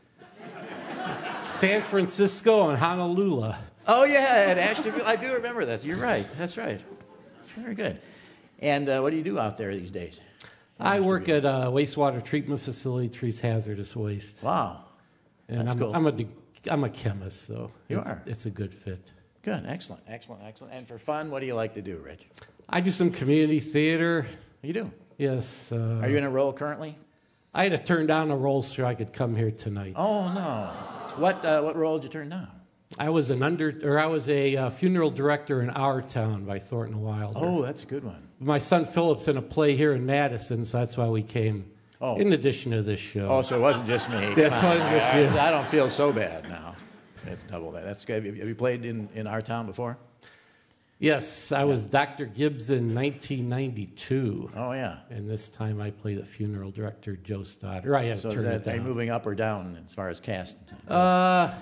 S17: San Francisco and Honolulu.
S1: Oh, yeah, at Ashtabula. I do remember that. You're right. That's right. Very good. And uh, what do you do out there these days?
S17: I work at a wastewater treatment facility, treats hazardous waste.
S1: Wow.
S17: And
S1: That's
S17: I'm,
S1: cool.
S17: I'm a de- I'm a chemist, so
S1: You
S17: it's,
S1: are.
S17: it's a good fit.
S1: Good. Excellent. Excellent. Excellent. And for fun, what do you like to do, Rich?
S17: I do some community theater.
S1: You do?
S17: Yes. Uh,
S1: Are you in a role currently?
S17: I had to turn down a role so I could come here tonight.
S1: Oh, no. What uh, what role did you turn down?
S17: I was an under, or I was a uh, funeral director in Our Town by Thornton Wilder.
S1: Oh, that's a good one.
S17: My son Philip's in a play here in Madison, so that's why we came.
S1: Oh.
S17: In addition to this show.
S1: Oh, so it wasn't just me.
S17: Yes, it
S1: Come on.
S17: wasn't just
S1: I,
S17: you.
S1: I don't feel so bad now. It's double that. That's good. Have you played in, in Our Town before?
S17: Yes, I was Doctor Gibbs in nineteen ninety-two.
S1: Oh, yeah.
S17: And this time I played the funeral director, Joe Stoddard. I had
S1: So
S17: to
S1: is
S17: turn
S1: that,
S17: it
S1: are you
S17: down.
S1: moving up or down as far as cast?
S17: Uh,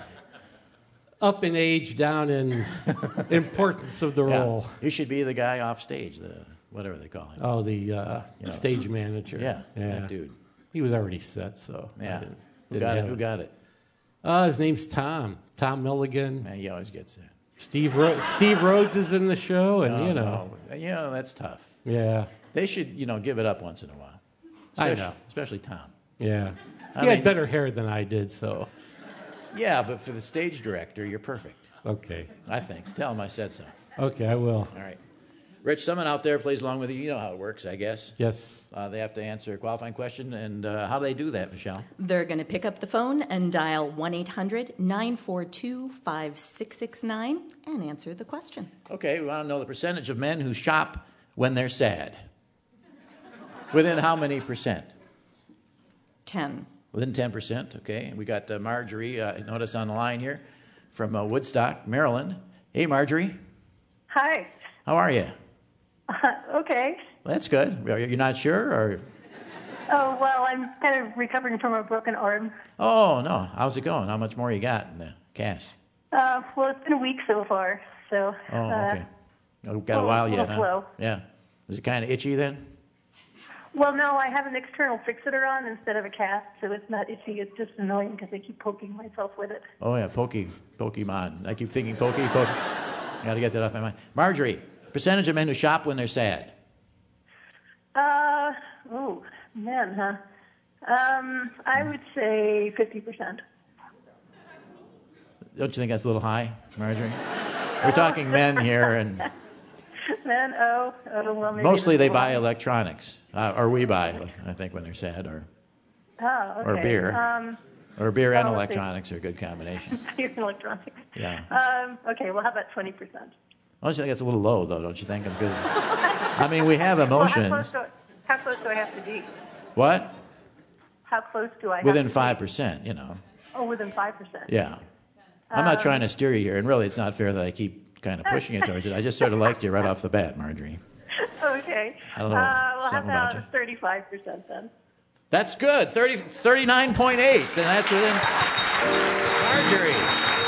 S17: up in age, down in importance of the
S1: Yeah.
S17: role.
S1: You should be the guy off stage, the whatever they call him.
S17: Oh, the uh,
S1: You know.
S17: stage manager.
S1: Yeah,
S17: yeah,
S1: that dude.
S17: He was already set, so I
S1: Yeah.
S17: didn't,
S1: Who
S17: didn't
S1: got it?
S17: have
S1: Who got it?
S17: Uh, his name's Tom. Tom Milligan.
S1: Man, he always gets that.
S17: Steve Ro- Steve Rhodes is in the show, and
S1: Oh,
S17: you know,
S1: no. You know, that's tough.
S17: yeah,
S1: They should, you know, give it up once in a while.
S17: I
S1: Especially-
S17: know.
S1: Especially Tom.
S17: yeah.
S1: I
S17: He
S1: mean-
S17: had better hair than I did, so
S1: Yeah, but for the stage director, you're perfect.
S17: okay,
S1: I think. Tell him I said so.
S17: okay, I will.
S1: All right. Rich, someone out there plays along with you. You know how it works, I guess.
S17: Yes.
S1: Uh, they have to answer a qualifying question. And uh, how do they do that, Michelle?
S9: They're going to pick up the phone and dial one eight hundred nine four two five six six nine and answer the question.
S1: Okay, we want to know the percentage of men who shop when they're sad. Within how many percent?
S9: Ten.
S1: Within ten percent, okay. We got uh, Marjorie, uh, notice on the line here, from uh, Woodstock, Maryland. Hey, Marjorie.
S18: Hi.
S1: How are you?
S18: Uh, okay.
S1: Well, that's good. Are you- You're not sure, or?
S18: Oh, well, I'm kind of recovering from a broken arm.
S1: Oh, no. How's it going? How much more you got in the cast?
S18: Uh, well, it's been a week so far, so.
S1: Oh,
S18: uh,
S1: okay. Oh, got a
S18: a
S1: while
S18: little
S1: yet, huh?
S18: slow.
S1: Yeah. Is it kind of itchy then?
S18: Well, no, I have an external fixator on instead of a cast, so it's not itchy. It's just annoying because I keep poking myself with it.
S1: Oh, yeah, Pokey, Pokemon. I keep thinking Pokey, Pokey. Got to get that off my mind. Marjorie, percentage of men who shop when they're sad.
S18: Uh, oh, man, huh? Um, I would say fifty percent.
S1: Don't you think that's a little high, Marjorie? We're talking men here, and
S18: Man, oh, oh, well, maybe
S1: mostly
S18: that's
S1: they
S18: a
S1: buy
S18: little-
S1: electronics, uh, or we buy, I think, when they're sad, or
S18: Oh, okay.
S1: or beer.
S18: Um,
S1: or beer and
S18: well, let's see.
S1: electronics are a good combination.
S18: beer and electronics.
S1: Yeah.
S18: Um, okay, well, how about twenty percent?
S1: Don't you think that's a little low, though? Don't you think? Because, I mean, we have emotions.
S18: Well, how, close do, how close do I have to be?
S1: What?
S18: How close do I have
S1: Within
S18: to
S1: five percent, you know.
S18: be? Oh, within five percent.
S1: Yeah. I'm not
S18: Um,
S1: trying to steer you here, and really, it's not fair that I keep kind of pushing you towards it. I just sort of liked you right off the bat, Marjorie.
S18: Okay.
S1: I don't know,
S18: Uh, well, how
S1: something about
S18: about thirty-five percent then?
S1: That's good. thirty, thirty-nine point eight, and that's within Marjorie.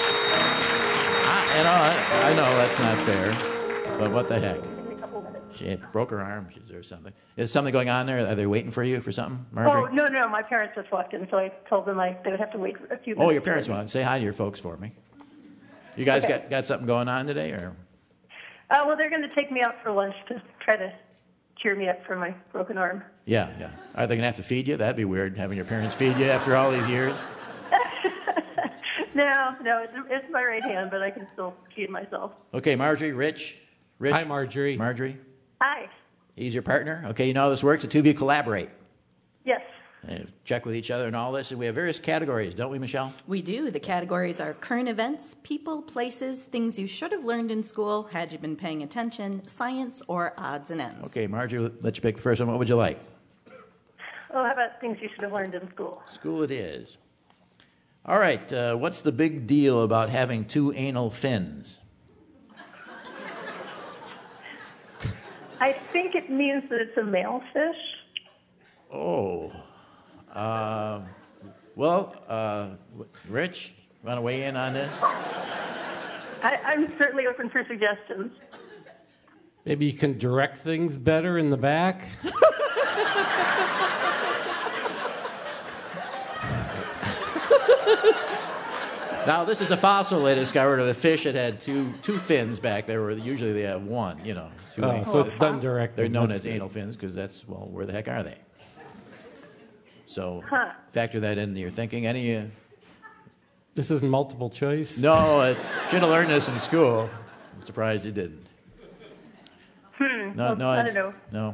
S1: I, you know, I, I know that's not fair, but what the heck? She had, broke her arm. She deserves something. Is something going on there? Are they waiting for you for something, Marjorie?
S18: Oh, no, no, my parents just walked in, so I told them I, they would have to wait a few minutes.
S1: Oh, your parents want. Say hi to your folks for me. You guys
S18: Okay.
S1: got, got something going on today, or?
S18: Uh, well, they're going to take me out for lunch to try to cheer me up for my broken arm.
S1: Yeah, yeah. Are they going to have to feed you? That'd be weird, having your parents feed you after all these years.
S18: No, no, it's, it's my right hand, but I can still feed myself.
S1: Okay, Marjorie, Rich. Rich.
S17: Hi, Marjorie.
S1: Marjorie.
S18: Hi.
S1: He's your partner. Okay, you know how this works. The two of you collaborate.
S18: Yes.
S1: Uh, check with each other and all this. And we have various categories, don't we, Michelle?
S9: We do. The categories are current events, people, places, things you should have learned in school had you been paying attention, science, or odds and ends.
S1: Okay, Marjorie, let you pick the first one. What would you like?
S18: Oh, how about things you should have learned in school?
S1: School it is. All right, uh, what's the big deal about having two anal fins?
S18: I think it means that it's a male fish.
S1: Oh. Uh, well, uh, Rich, you want to weigh in on this?
S18: I, I'm certainly open for suggestions.
S17: Maybe you can direct things better in the back.
S1: Now, this is a fossil they discovered of a fish that had two two fins back there, where usually they have one, you know. Two
S17: Oh,
S1: anal
S17: so it's
S1: fins.
S17: done directly.
S1: They're known
S17: That's
S1: as
S17: good.
S1: anal fins because that's, well, where the heck are they? So
S18: Huh.
S1: factor that into your thinking. Any? Uh,
S17: This isn't multiple choice.
S1: no, it's, should have learned this in school. I'm surprised you didn't.
S18: Hmm.
S1: No,
S18: well,
S1: no,
S18: I don't know.
S1: No.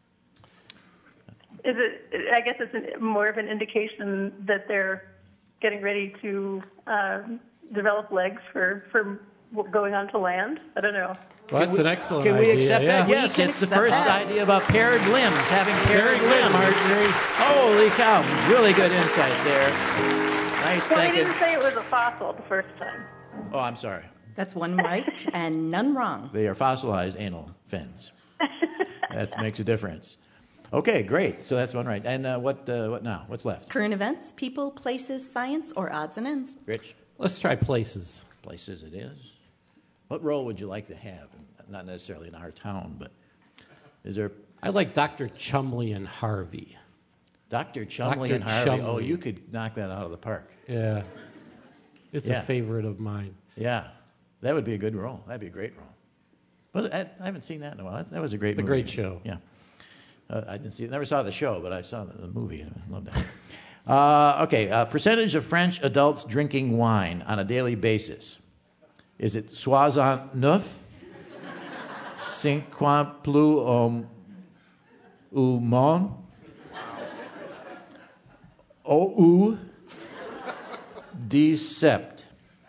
S18: Is it? I guess it's an, more of an indication that they're getting ready to um, develop legs for for going onto land. I don't know.
S17: Well, that's an excellent
S1: Can we
S17: idea.
S1: accept
S17: yeah.
S1: that? Yes,
S9: can
S1: it's the
S9: accept
S1: first
S9: that.
S1: idea about paired limbs, having paired
S17: Very good,
S1: limbs.
S17: Marjorie.
S1: Holy cow, really good insight there. Nice
S18: Well, they
S1: thinking.
S18: didn't say it was a fossil the first time.
S1: Oh, I'm sorry.
S9: That's one right and none wrong.
S1: They are fossilized anal fins. That makes a difference. Okay, great. So that's one right. And uh, what uh, what now? What's left?
S9: Current events, people, places, science, or odds and ends.
S1: Rich?
S17: Let's try places.
S1: Places it is. What role would you like to have? Not necessarily in our town, but is there...
S17: I like Doctor Chumley and Harvey.
S1: Doctor Chumley
S17: Doctor
S1: and Harvey.
S17: Chumley.
S1: Oh, you could knock that out of the park.
S17: Yeah. It's
S1: Yeah.
S17: a favorite of mine.
S1: Yeah, that would be a good role. That'd be a great role. But I, I haven't seen that in a while. That, that was a great
S17: A
S1: movie.
S17: great show.
S1: Yeah. Uh, I didn't see it. Never saw the show, but I saw the, the movie. I loved that. uh, okay, uh, percentage of French adults drinking wine on a daily basis. Is it soixante-neuf, cinquante plus um, ou mon, ou ou dix-sept.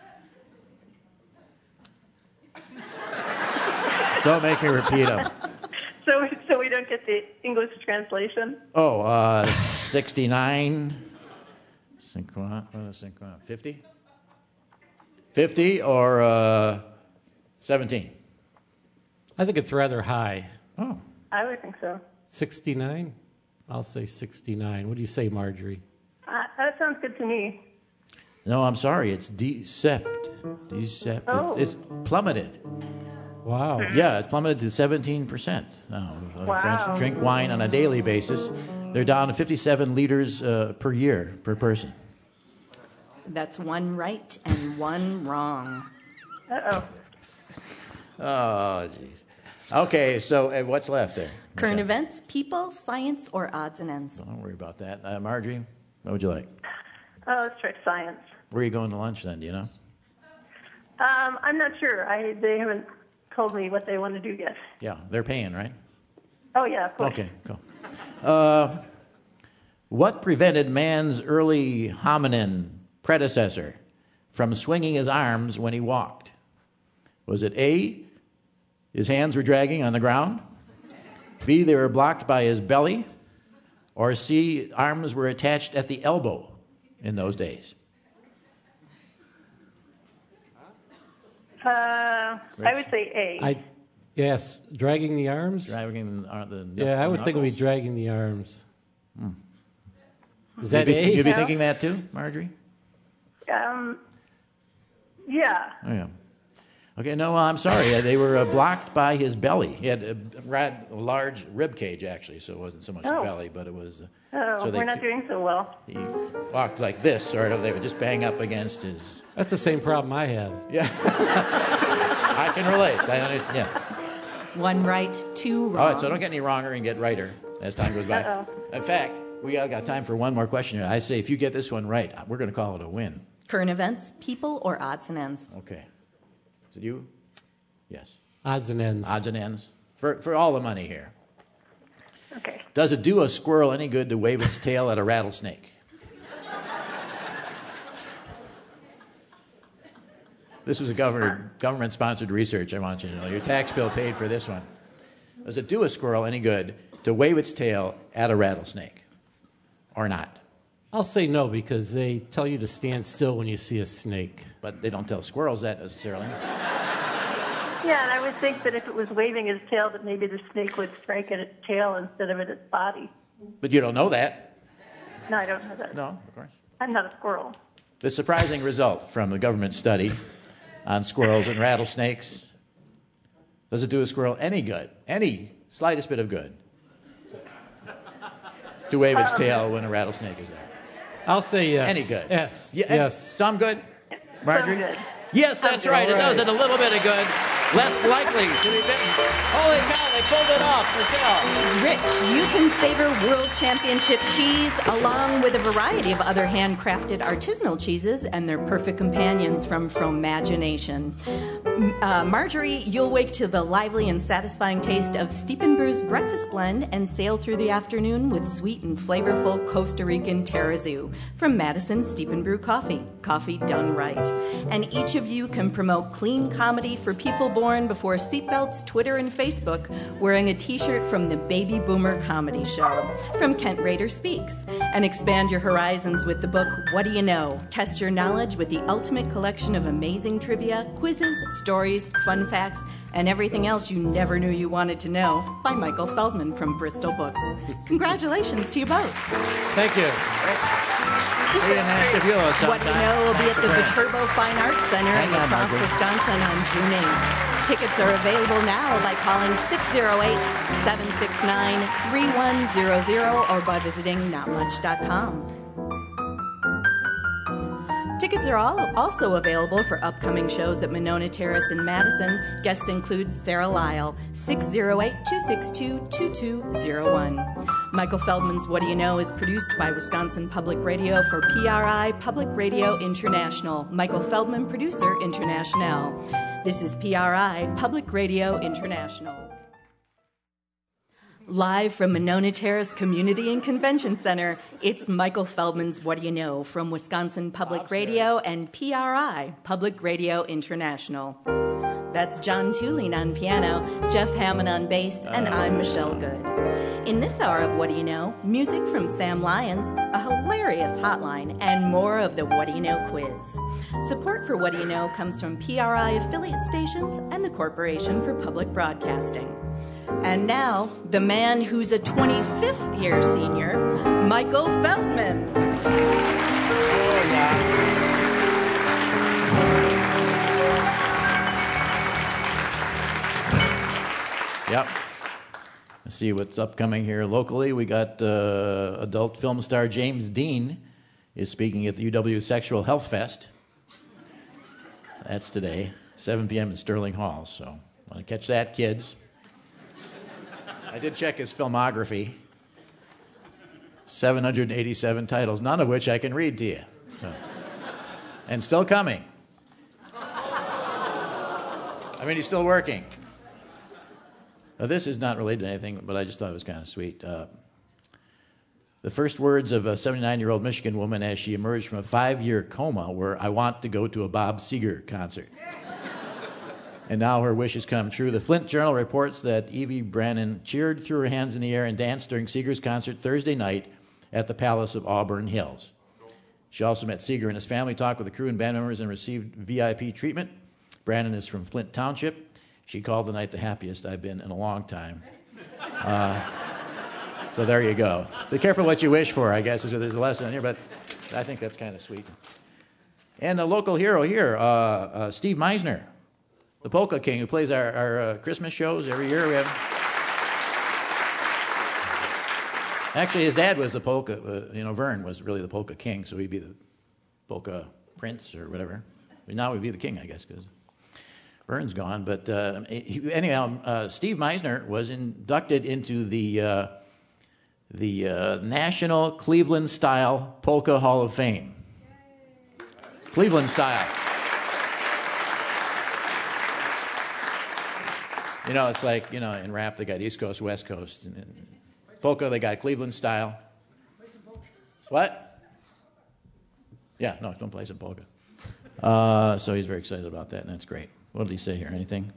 S1: Don't make me repeat them.
S18: So, so we don't get the English translation?
S1: Oh, uh, sixty-nine. Cinquante, what is cinquante? fifty? fifty or uh, seventeen?
S17: I think it's rather high.
S1: Oh.
S18: I would think so.
S17: sixty-nine? I'll say sixty-nine. What do you say, Marjorie?
S18: Uh, that sounds good to me.
S1: No, I'm sorry. It's decept. Decept.
S18: Oh.
S1: It's, it's plummeted.
S17: Wow.
S1: Yeah, it's plummeted to seventeen percent now. Uh,
S18: Wow.
S1: French drink wine on a daily basis. They're down to fifty-seven liters uh, per year per person.
S9: That's one right and one wrong.
S18: Uh-oh.
S1: Oh, jeez. Okay, so uh, what's left there?
S9: Current events, people, science, or odds and ends?
S1: Don't worry about that. Uh, Marjorie, what would you like?
S18: Oh, let's try science.
S1: Where are you going to lunch then, do you know?
S18: Um, I'm not sure. I They haven't told me what they want to do yet.
S1: Yeah, they're paying, right?
S18: Oh, yeah, of course.
S1: Okay, cool. Uh, what prevented man's early hominin predecessor from swinging his arms when he walked? Was it A, his hands were dragging on the ground? B, they were blocked by his belly? Or C, arms were attached at the elbow in those days?
S18: Uh, I would say A.
S17: I, yes, dragging the arms?
S1: Dragging the, uh, the
S17: Yeah, I would think it would be
S1: knuckles?
S17: dragging the arms.
S1: Hmm.
S17: Is that
S1: you'd be,
S17: A?
S1: You'd be
S18: No.
S1: thinking that too, Marjorie?
S18: Um, yeah.
S1: Oh, yeah. Okay, no, well, I'm sorry. Uh, They were uh, blocked by his belly. He had a, rad, a large rib cage, actually, so it wasn't so much
S18: Oh.
S1: the belly, but it was... Uh,
S18: Oh,
S1: so they
S18: we're not
S1: could-
S18: doing so well.
S1: He walked like this, sort of. They would just bang up against his...
S17: That's the same problem I have.
S1: Yeah. I can relate. I understand. Yeah.
S9: One right, two wrong.
S1: All right, so don't get any wronger and get righter as time goes by.
S9: Uh-oh.
S1: In fact, we got got time for one more question here. I say if you get this one right, we're going to call it a win.
S9: Current events, people, or odds and ends?
S1: Okay. Is it you? Yes.
S17: Odds and ends.
S1: Odds and ends. For, for all the money here.
S18: Okay.
S1: Does it do a squirrel any good to wave its tail at a rattlesnake? This was a governor, government-sponsored research, I want you to know. Your tax bill paid for this one. Does it do a squirrel any good to wave its tail at a rattlesnake? Or not?
S17: I'll say no because they tell you to stand still when you see a snake.
S1: But they don't tell squirrels that necessarily.
S18: Yeah, and I would think that if it was waving its tail, that maybe the snake would strike at its tail instead of at its body.
S1: But you don't know that.
S18: No, I don't know that.
S1: No, of course.
S18: I'm not a squirrel.
S1: The surprising result from the government study on squirrels and rattlesnakes. Does it do a squirrel any good? Any slightest bit of good? To wave its tail when a rattlesnake is there.
S17: I'll say yes.
S1: Any good?
S17: Yes.
S1: Yeah,
S17: yes.
S1: Some good? Marjorie?
S18: Some good.
S1: Yes, that's right. It does it a little bit of good. Less likely to be bitten. Holy cow, they pulled it off. Michelle.
S9: Rich, you can savor World Championship cheese along with a variety of other handcrafted artisanal cheeses and their perfect companions from Fromagination. Uh, Marjorie, you'll wake to the lively and satisfying taste of Steep and Brew's breakfast blend and sail through the afternoon with sweet and flavorful Costa Rican Terrazoo from Madison Steep and Brew Coffee. Coffee done right. And each of you can promote clean comedy for people born before seatbelts, Twitter, and Facebook wearing a t-shirt from the Baby Boomer Comedy Show from Kent Rader Speaks. And expand your horizons with the book What Do You Know? Test your knowledge with the ultimate collection of amazing trivia, quizzes, stories, fun facts, and everything else you never knew you wanted to know by Michael Feldman from Bristol Books. Congratulations to you both.
S17: Thank you.
S9: What Do You Know will be at the Viterbo Fine Arts Center in
S1: Hang on,
S9: La Crosse,
S1: Marjorie.
S9: Wisconsin on June eighth. Tickets are available now by calling six oh eight, seven six nine, three one zero zero or by visiting not much dot com. Tickets are all also available for upcoming shows at Monona Terrace in Madison. Guests include Sarah Lyle, six oh eight, two six two, two two oh one. Michael Feldman's What Do You Know is produced by Wisconsin Public Radio for P R I Public Radio International. Michael Feldman, Producer International. This is P R I Public Radio International. Live from Monona Terrace Community and Convention Center, it's Michael Feldman's What Do You Know from Wisconsin Public Radio and P R I Public Radio International. That's John Tulane on piano, Jeff Hammond on bass, and I'm Michelle Good. In this hour of What Do You Know, music from Sam Lyons, a hilarious hotline, and more of the What Do You Know quiz. Support for What Do You Know comes from P R I affiliate stations and the Corporation for Public Broadcasting. And now, the man who's a twenty-fifth year senior, Michael Feldman.
S1: Oh, yeah. Yep. Let's see what's upcoming here locally. We got uh, adult film star James Dean is speaking at the U W Sexual Health Fest. That's today, seven p.m. in Sterling Hall. So, want to catch that, kids? I did check his filmography. seven hundred eighty-seven titles, none of which I can read to you. So. And still coming. I mean, he's still working. Now, this is not related to anything, but I just thought it was kind of sweet. Uh, the first words of a seventy-nine-year-old Michigan woman as she emerged from a five-year coma were, "I want to go to a Bob Seger concert." And now her wish has come true. The Flint Journal reports that Evie Brannon cheered, threw her hands in the air, and danced during Seeger's concert Thursday night at the Palace of Auburn Hills. She also met Seeger and his family, talked with the crew and band members, and received V I P treatment. Brannon is from Flint Township. She called the night the happiest I've been in a long time. Uh, so there you go. Be careful what you wish for, I guess, is there's a lesson in here, but I think that's kind of sweet. And a local hero here, uh, uh, Steve Meisner, the Polka King, who plays our, our uh, Christmas shows every year. We have. Actually, his dad was the polka. Uh, you know, Vern was really the Polka King, so he'd be the Polka Prince or whatever. But now he'd be the King, I guess, because Vern's gone. But uh, he, anyhow, uh, Steve Meisner was inducted into the uh, the uh, National Cleveland Style Polka Hall of Fame. Yay. Cleveland Style. You know, it's like, you know, in rap they got East Coast, West Coast. And in polka they got Cleveland style. What? Yeah, no, don't play some polka. Uh, so he's very excited about that, and that's great. What did he say here? Anything?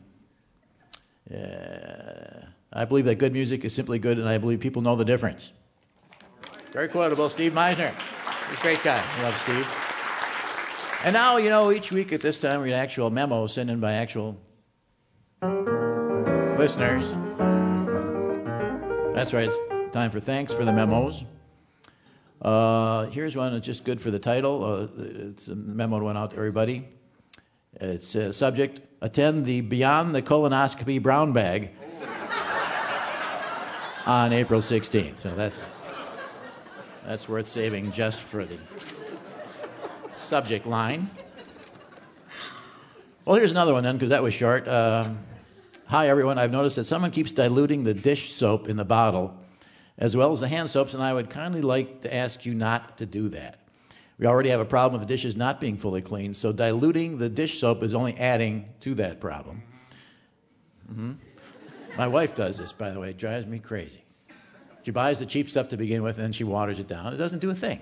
S1: Uh, I believe that good music is simply good, and I believe people know the difference. Very quotable, Steve Meisner. He's a great guy. I love Steve. And now, you know, each week at this time we get actual memos sent in by actual listeners. That's right, it's time for thanks for the memos. Uh, here's one that's just good for the title. Uh, it's a memo that went out to everybody. It's uh, subject, attend the Beyond the Colonoscopy Brown Bag on April sixteenth. So that's that's worth saving just for the subject line. Well, here's another one then, because that was short. Um, Hi, everyone. I've noticed that someone keeps diluting the dish soap in the bottle, as well as the hand soaps, and I would kindly like to ask you not to do that. We already have a problem with the dishes not being fully cleaned, so diluting the dish soap is only adding to that problem. Mm-hmm. My wife does this, by the way. It drives me crazy. She buys the cheap stuff to begin with, and then she waters it down. It doesn't do a thing.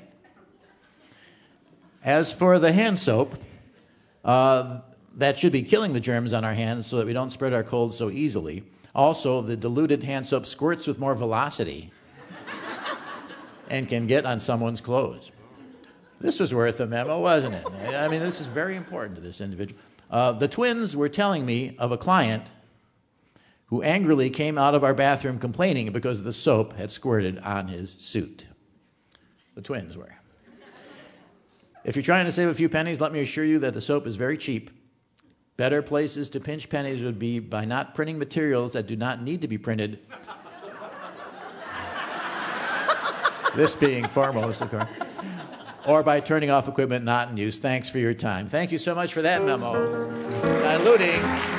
S1: As for the hand soap, uh, that should be killing the germs on our hands so that we don't spread our colds so easily. Also, the diluted hand soap squirts with more velocity and can get on someone's clothes. This was worth a memo, wasn't it? I mean, this is very important to this individual. Uh, the twins were telling me of a client who angrily came out of our bathroom complaining because the soap had squirted on his suit. The twins were. If you're trying to save a few pennies, let me assure you that the soap is very cheap. Better places to pinch pennies would be by not printing materials that do not need to be printed. This being foremost, of course. or by turning off equipment not in use. Thanks for your time. Thank you so much for that memo. Diluting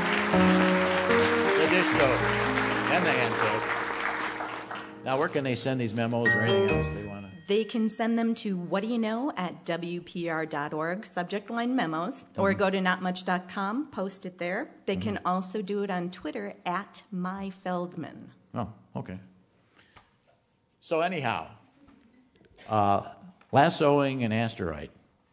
S1: the dish soap and the hand soap. Now, where can they send these memos or anything else they want to?
S9: They can send them to what do you know at W P R dot org, subject line memos, or mm-hmm. go to not much dot com, post it there. They mm-hmm. can also do it on Twitter at myfeldman.
S1: Oh, okay. So anyhow, uh, lassoing an asteroid.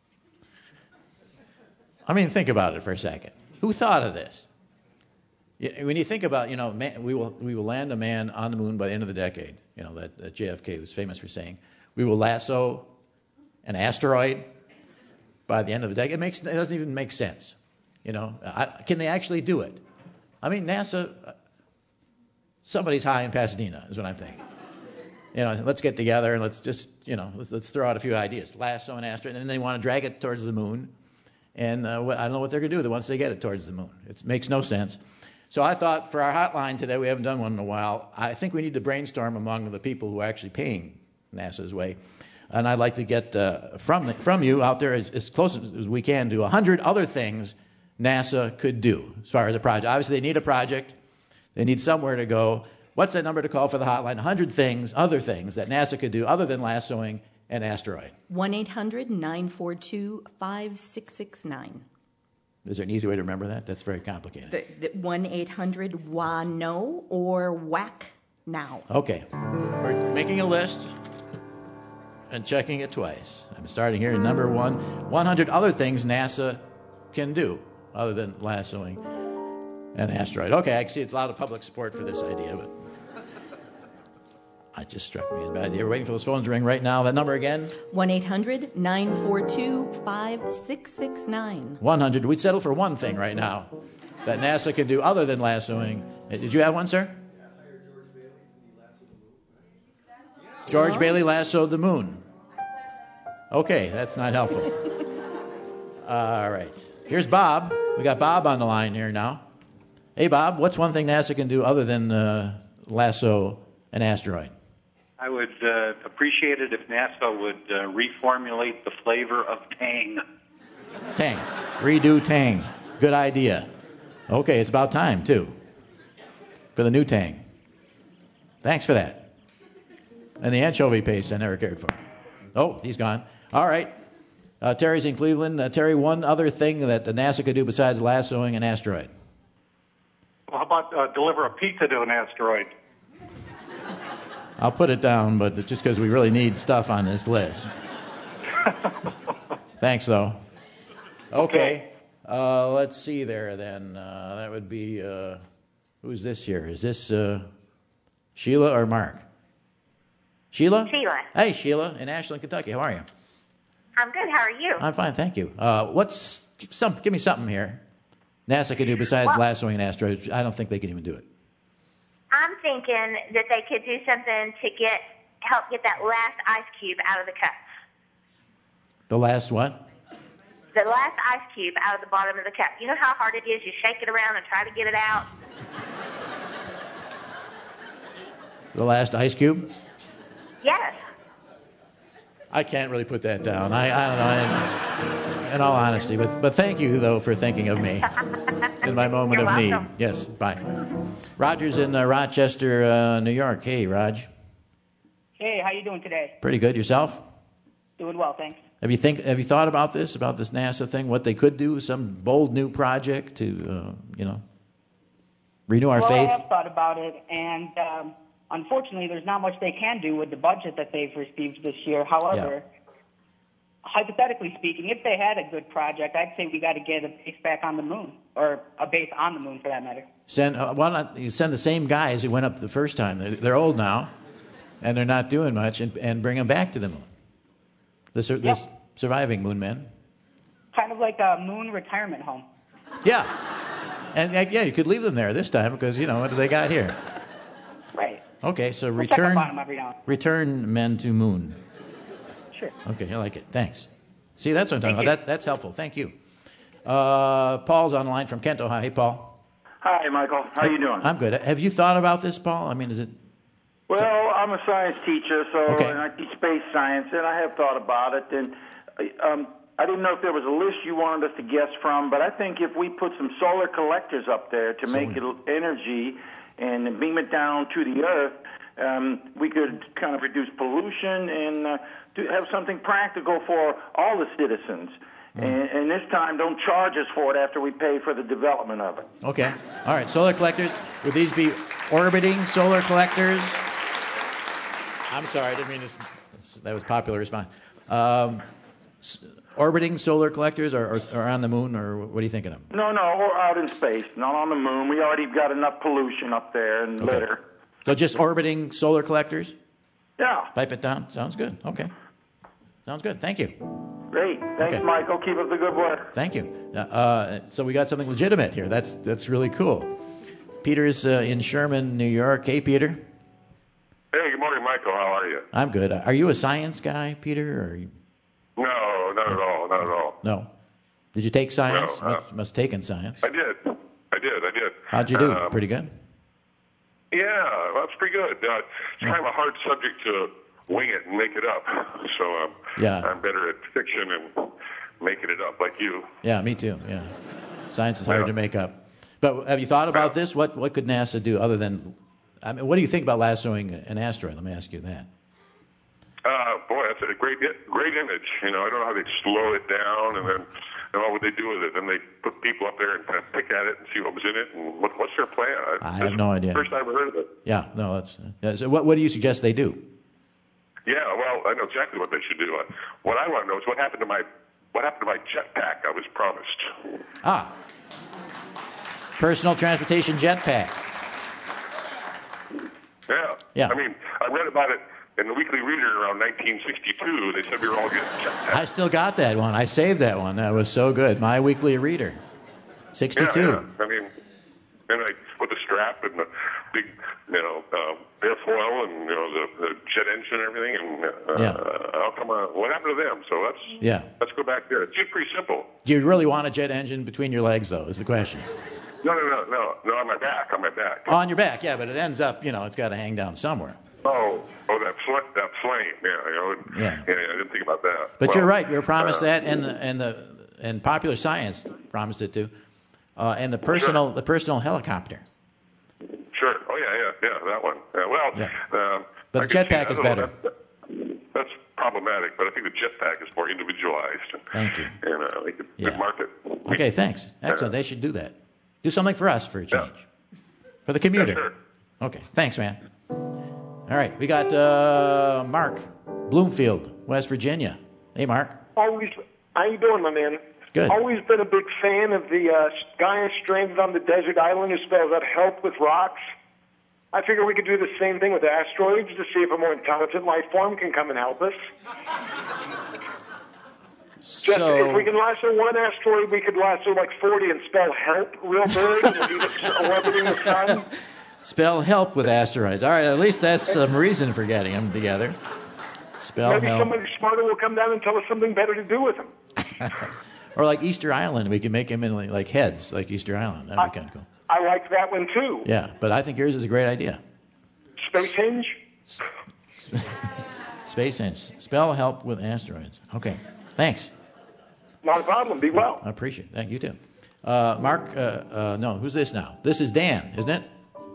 S1: I mean, think about it for a second. Who thought of this? When you think about, you know, man, we will we will land a man on the moon by the end of the decade. You know that, that J F K was famous for saying. We will lasso an asteroid by the end of the decade. It makes it doesn't even make sense. You know, I, can they actually do it? I mean, NASA. Somebody's high in Pasadena is what I'm thinking. You know, let's get together and let's just, you know, let's, let's throw out a few ideas. Lasso an asteroid, and then they want to drag it towards the moon. And uh, I don't know what they're going to do once they get it towards the moon. It makes no sense. So I thought for our hotline today, we haven't done one in a while, I think we need to brainstorm among the people who are actually paying NASA's way. And I'd like to get uh, from the, from you out there as, as close as we can to one hundred other things NASA could do as far as a project. Obviously, they need a project. They need somewhere to go. What's that number to call for the hotline? one hundred things, other things that NASA could do other than lassoing an asteroid.
S9: one eight hundred nine four two five six six nine.
S1: Is there an easy way to remember that? That's very complicated.
S9: The, the one eight hundred W A N O or whack now.
S1: Okay. We're making a list and checking it twice. I'm starting here at number one. one hundred other things NASA can do other than lassoing an asteroid. Okay, I can see it's a lot of public support for this idea, but it just struck me as a bad idea. We're waiting for those phones to ring right now. That number again?
S9: one eight hundred nine four two five six six nine.
S1: one hundred. We'd settle for one thing right now that NASA can do other than lassoing. Did you have one, sir? George oh. Bailey lassoed the moon. Okay, that's not helpful. All right. Here's Bob. We got Bob on the line here now. Hey, Bob, what's one thing NASA can do other than uh, lasso an asteroid?
S19: I would uh, appreciate it if NASA would uh, reformulate the flavor of Tang.
S1: Tang. Redo Tang. Good idea. Okay, it's about time, too, for the new Tang. Thanks for that. And the anchovy paste I never cared for. Oh, he's gone. All right. Uh, Terry's in Cleveland. Uh, Terry, one other thing that NASA could do besides lassoing an asteroid.
S19: Well, how about uh, deliver a pizza to an asteroid?
S1: I'll put it down, but just because we really need stuff on this list. Thanks, though. Okay. Uh, let's see there, then. Uh, that would be, uh, who's this here? Is this uh, Sheila or Mark? Sheila?
S20: Sheila.
S1: Hey, Sheila, in Ashland, Kentucky. How are you?
S20: I'm good. How are you?
S1: I'm fine, thank you. Uh, what's some? Give me something here NASA can do besides well, lassoing an asteroid. I don't think they can even do it.
S20: I'm thinking that they could do something to get help get that last ice cube out of the cup.
S1: The last what?
S20: The last ice cube out of the bottom of the cup. You know how hard it is? You shake it around and try to get it out.
S1: The last ice cube?
S20: Yes.
S1: I can't really put that down. I, I don't know, in, in all honesty. But, but thank you, though, for thinking of me in my moment
S20: You're
S1: of
S20: welcome.
S1: need. Yes, bye. Roger's in uh, Rochester, uh, New York. Hey, Raj.
S21: Hey, how you doing today?
S1: Pretty good. Yourself?
S21: Doing well, thanks.
S1: Have you think? Have you thought about this, about this NASA thing, what they could do, some bold new project to, uh, you know, renew our
S21: well,
S1: faith?
S21: I have thought about it, and um, unfortunately, there's not much they can do with the budget that they've received this year. However, yeah. hypothetically speaking, if they had a good project, I'd say we got to get a base back on the moon, or a base on the moon for that matter.
S1: Send uh, why not you send the same guys who went up the first time? They're, they're old now, and they're not doing much, and, and bring them back to the moon. The, sur-
S21: yep.
S1: the surviving moon men.
S21: Kind of like a moon retirement home.
S1: Yeah, and uh, yeah, you could leave them there this time because you know what do they got here?
S21: Right.
S1: Okay, so
S21: we'll
S1: return
S21: check up on them every now and then.
S1: return men to moon.
S21: Sure.
S1: Okay, I like it. Thanks. See, that's what I'm talking
S21: Thank
S1: about.
S21: you.
S1: That, that's helpful. Thank you. Uh, Paul's on the line from Kent, Ohio. Hey, Paul.
S22: Hi, Michael. How you doing?
S1: I'm good. Have you thought about this, Paul? I mean, is it...
S22: Well, I'm a science teacher, so
S1: Okay.
S22: and I teach space science, and I have thought about it. And Um, I didn't know if there was a list you wanted us to guess from, but I think if we put some solar collectors up there to make it energy and beam it down to the earth, um, we could kind of reduce pollution and uh, do, have something practical for all the citizens. Mm. And, and this time, don't charge us for it after we pay for the development of it.
S1: Okay. All right. Solar collectors. Would these be orbiting solar collectors? I'm sorry. I didn't mean to. That was a popular response. Um, orbiting solar collectors or, or, or on the moon, or what are you thinking of?
S22: No, no, or out in space, not on the moon. We already got enough pollution up there and
S1: Okay.
S22: litter.
S1: So just orbiting solar collectors?
S22: Yeah.
S1: Pipe it down? Sounds good. Okay. Sounds good. Thank you.
S22: Great. Thanks,
S1: Okay.
S22: Michael. Keep up the good work.
S1: Thank you. Uh, uh, so we got something legitimate here. That's that's really cool. Peter's uh, in Sherman, New York. Hey, Peter.
S4: Hey, good morning, Michael. How are you?
S1: I'm good. Are you a science guy, Peter? Or are you...
S4: No, not at all. Not at all.
S1: No. Did you take science?
S4: No, uh,
S1: must, must have taken science.
S4: I did. I did. I did.
S1: How'd you do?
S4: Um,
S1: Pretty good?
S4: Yeah, that's pretty good. Uh, it's kind of a hard subject to wing it and make it up. So um,
S1: Yeah.
S4: I'm better at fiction and making it up like you.
S1: Yeah, me too. Yeah. Science is hard
S4: Yeah.
S1: to make up. But have you thought about this? What what could NASA do other than... I mean, what do you think about lassoing an asteroid? Let me ask you that.
S4: Uh, boy, that's a great great image. You know, I don't know how they slow it down, and then and what would they do with it? Then they put people up there and kind of pick at it and see what was in it, and what, what's their plan?
S1: I have no idea.
S4: First I ever heard of it.
S1: Yeah, no, that's... Yeah, so what, what do you suggest they do?
S4: Yeah, well, I know exactly what they should do. Uh, what I want to know is what happened to my what happened to my jetpack I was promised.
S1: Ah. Personal transportation jetpack.
S4: Yeah.
S1: Yeah.
S4: I mean, I read about it in the Weekly Reader around nineteen sixty-two. They said we were all getting jetpacks.
S1: I still got that one. I saved that one. That was so good. My Weekly Reader. sixty-two.
S4: Yeah, yeah. I mean, and I with the strap and the big, you know, uh, airfoil and you know the, the jet engine and everything. And uh,
S1: Yeah.
S4: uh, how come? Uh, what happened to them? So let's
S1: Yeah.
S4: let's go back there. It's just pretty simple.
S1: Do you really want a jet engine between your legs, though, is the question.
S4: No, no, no, no, no. On my back. On my back.
S1: On your back, yeah, but it ends up, you know, it's got to hang down somewhere.
S4: Oh, oh, that fl- that flame. Yeah, you know. and-
S1: Yeah.
S4: yeah, I didn't think about that.
S1: But
S4: Well,
S1: you're right. You're promised
S4: uh,
S1: that, and the, and the and popular science promised it too, uh, and the personal the personal helicopter.
S4: Sure. Oh yeah, yeah, yeah. That one. Yeah, well,
S1: Yeah.
S4: Um,
S1: But
S4: I
S1: the
S4: can see-
S1: jetpack
S4: I
S1: is
S4: don't know,
S1: better.
S4: that- that's problematic, but I think the jetpack is more individualized. And,
S1: Thank you.
S4: And uh, we could
S1: Yeah.
S4: market.
S1: Okay, thanks. Excellent. They should do that. Do something for us for a change, for the commuter.
S4: Yes, sir.
S1: Okay, thanks, man. All right, we got uh, Mark Bloomfield, West Virginia. Hey, Mark.
S5: Always, how you doing, my man?
S1: Good.
S5: Always been a big fan of the uh, guy stranded on the desert island who spells out help with rocks. I figure we could do the same thing with asteroids to see if a more intelligent life form can come and help us. Just
S1: So-
S5: if we can lasso one asteroid, we could lasso like forty and spell help real big and leave it orbiting the sun.
S1: Spell help with asteroids. All right, at least that's some reason for getting them together. Spell
S5: Maybe
S1: help.
S5: somebody smarter will come down and tell us something better to do with them.
S1: Or like Easter Island, we can make them in like, like heads, like Easter Island. That'd be kind of cool.
S5: I like that one too.
S1: Yeah, but I think yours is a great idea.
S5: Space hinge.
S1: Space Hinge. Spell help with asteroids. Okay, thanks.
S5: Not a problem. Be well.
S1: I appreciate it. Thank you too. Uh, Mark, uh, uh, no, who's this now? This is Dan, isn't it?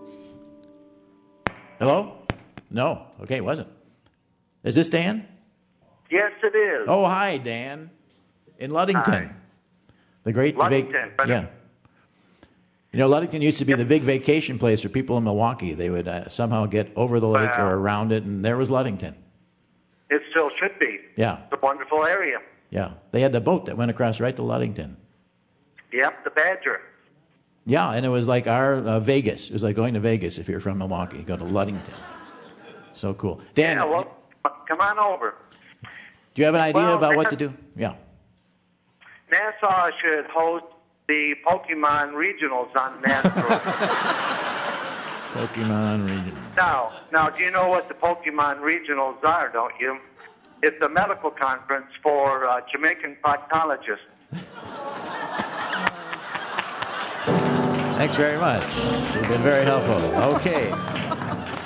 S1: Hello? No. Okay, it wasn't. Is this Dan?
S22: Yes, it is.
S1: Oh, hi, Dan. In Ludington.
S22: Hi.
S1: The great
S22: Ludington,
S1: vac-
S22: but-
S1: yeah. You know, Ludington used to be the big vacation place for people in Milwaukee. They would uh, somehow get over the lake
S22: Wow.
S1: or around it, and there was Ludington.
S22: It still should be.
S1: Yeah,
S22: It's a wonderful area.
S1: yeah. They had the boat that went across right to Ludington.
S22: Yep, the Badger.
S1: Yeah, and it was like our uh, Vegas. It was like going to Vegas if you're from Milwaukee. You go to Ludington. So cool. Dan,
S22: Yeah, well, come on over.
S1: do you have an idea
S22: well,
S1: about what
S22: Nas-
S1: to do? Yeah.
S22: Nassau should host the Pokemon regionals on an asteroid.
S1: Pokemon region.
S22: now, now, do you know what the Pokemon regionals are, don't you? It's a medical conference for uh, Jamaican proctologists.
S1: Thanks very much. You've been very helpful. Okay.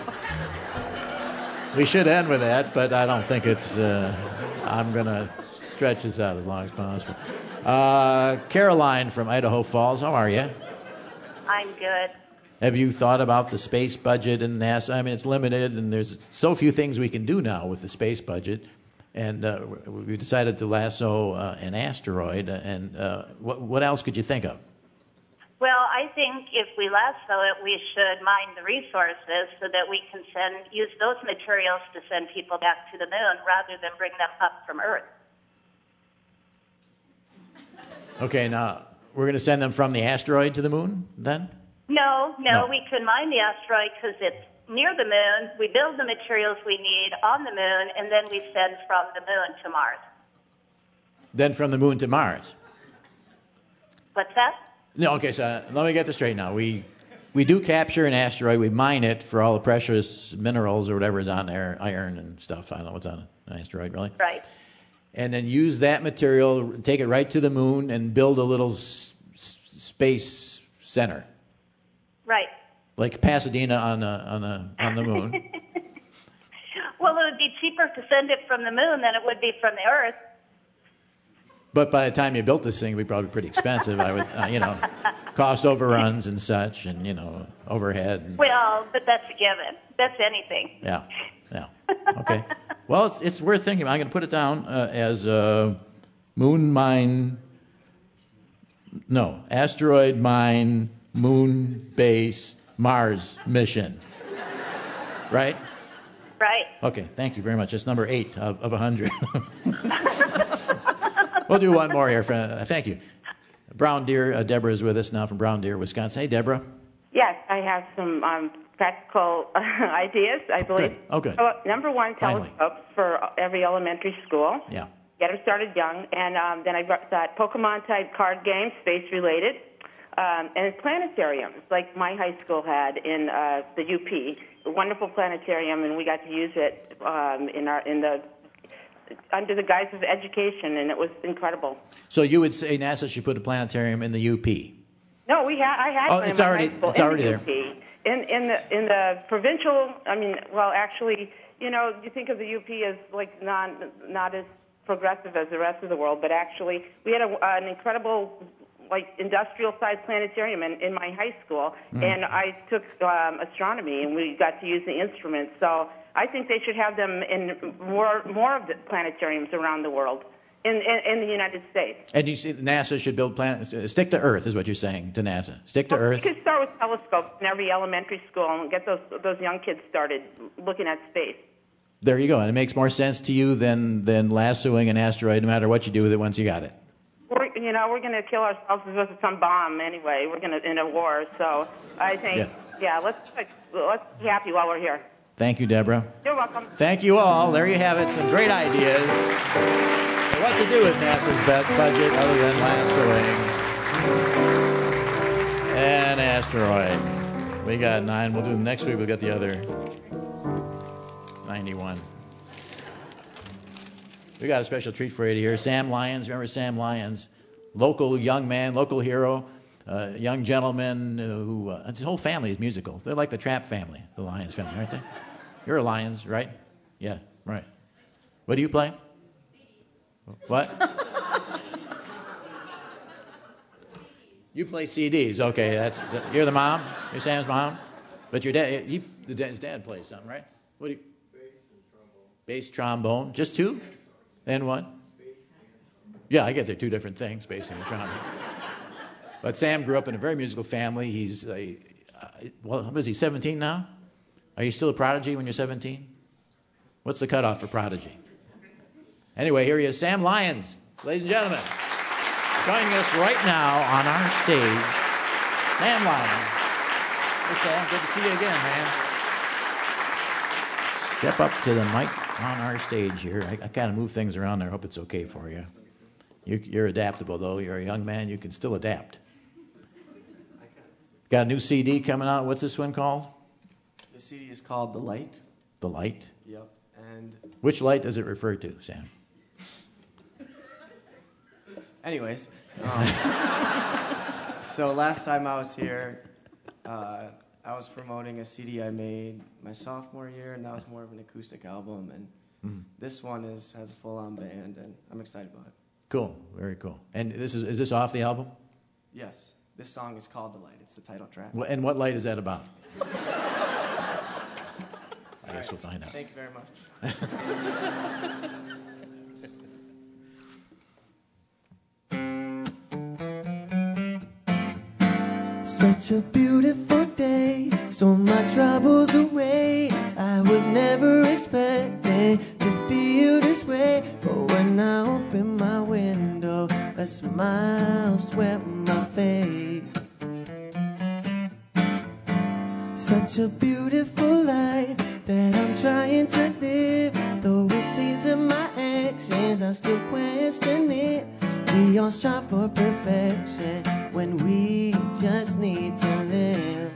S1: We should end with that, but I don't think it's. Uh, I'm gonna stretch this out as long as possible. Uh, Caroline from Idaho Falls, how are you?
S6: I'm good.
S1: Have you thought about the space budget in NASA? I mean, it's limited, and there's so few things we can do now with the space budget. And uh, we decided to lasso uh, an asteroid. And uh, what, what else could you think of?
S6: Well, I think if we lasso it, we should mine the resources so that we can send use those materials to send people back to the moon rather than bring them up from Earth.
S1: Okay, now we're going to send them from the asteroid to the moon, then?
S6: No, no,
S1: No.
S6: we can mine the asteroid because it's near the moon. We build the materials we need on the moon, and then we send from the moon to Mars.
S1: Then from the moon to Mars.
S6: What's that?
S1: No, okay, so uh, let me get this straight now. We we do capture an asteroid, we mine it for all the precious minerals or whatever is on there, iron and stuff. I don't know what's on an asteroid, really.
S6: Right.
S1: And then use that material, take it right to the moon, and build a little s- s- space center.
S6: Right.
S1: Like Pasadena on a, on a, on the moon.
S6: Well, it would be cheaper to send it from the moon than it would be from the Earth.
S1: But by the time you built this thing, it would be probably pretty expensive. I would, uh, you know, cost overruns and such, and you know, overhead. And,
S6: Well, but that's a given. That's anything.
S1: yeah, yeah. Okay. Well, it's it's worth thinking. I'm going to put it down uh, as a moon mine. No, asteroid mine, moon base, Mars mission. Right?
S6: Right.
S1: Okay. Thank you very much. That's number eight of of a hundred. We'll do one more here. For, uh, thank you. Brown Deer, uh, Deborah is with us now from Brown Deer, Wisconsin. Hey, Deborah.
S7: Yes, I have some um, practical ideas, I believe.
S1: Good. Oh, good.
S7: So, number one,
S1: Finally.
S7: telescopes for every elementary school.
S1: Yeah.
S7: Get them started young. And um, then I brought that Pokemon-type card game, space-related, um, and planetariums, like my high school had in uh, the U P. A wonderful planetarium, and we got to use it um, in our in the under the guise of education, and it was incredible.
S1: So you would say NASA should put a planetarium in the U P?
S7: No, we had. I had
S1: Oh,
S7: one in
S1: it's
S7: my
S1: already-
S7: high school
S1: it's
S7: in
S1: already
S7: the
S1: there.
S7: U P. In in the in the provincial. I mean, well, actually, you know, you think of the U P as like not not as progressive as the rest of the world, but actually, we had a, an incredible like industrial-sized planetarium in, in my high school,
S23: Mm.
S7: and I took um, astronomy, and we got to use the instruments. So I think they should have them in more more of the planetariums around the world. In, in, in the United States.
S1: And you see NASA should build planets. Stick to Earth is what you're saying to NASA. Stick to
S7: Well,
S1: Earth.
S7: You could start with telescopes in every elementary school and get those those young kids started looking at space.
S1: There you go. And it makes more sense to you than, than lassoing an asteroid, no matter what you do with it once you got it.
S7: We're, you know, we're going to kill ourselves with some bomb anyway. We're going to in a war, so I think,
S1: Yeah.
S7: yeah, let's let's be happy while we're here.
S1: Thank you, Deborah.
S7: You're welcome.
S1: Thank you all. There you have it. Some great ideas for what to do with NASA's bu- budget other than lassoing an asteroid. We got nine. We'll do them next week. We'll get the other ninety-one. We got a special treat for you here. Sam Lyons. Remember Sam Lyons? Local young man, local hero, uh, young gentleman who, uh, his whole family is musical. They're like the Trapp family, the Lyons family, aren't they? You're a Lions, right? Yeah, right. What do you play? What? You play C Ds. Okay, that's you're the mom. You're Sam's mom, but your dad. He, the dad, his dad plays something, right? What do you? Bass and trombone. Bass, trombone. Just two? Then what? Yeah, I get they're two different things, bass and trombone. But Sam grew up in a very musical family. He's a, uh, well, what is he? seventeen now? Are you still a prodigy when you're seventeen? What's the cutoff for prodigy? Anyway, here he is, Sam Lyons, ladies and gentlemen. Joining us right now on our stage, Sam Lyons. Hey, Sam, good to see you again, man. Step up to the mic on our stage here. I, I kind of move things around there. I hope it's okay for you. you. You're adaptable, though. You're a young man. You can still adapt. Got a new C D coming out. What's this one called?
S24: The C D is called The Light.
S1: The Light?
S24: Yep. And
S1: Which light does it refer to, Sam?
S24: anyways, um, so last time I was here, uh, I was promoting a C D I made my sophomore year, and that was more of an acoustic album. And
S1: Mhm.
S24: This one is has a full-on band, and I'm excited about it.
S1: Cool, very cool. And this is is this off the album?
S24: Yes, this song is called "The Light." It's the title track.
S1: Wh- And what light is that about? I guess we'll find out.
S24: Thank you very much. Such a beautiful day, stole my troubles away. I was never expecting to feel this way, but when I opened my window, a smile swept my face. Such a beautiful life that I'm trying to live, though it seems in my actions I still question it. We all strive for perfection when we just need to live.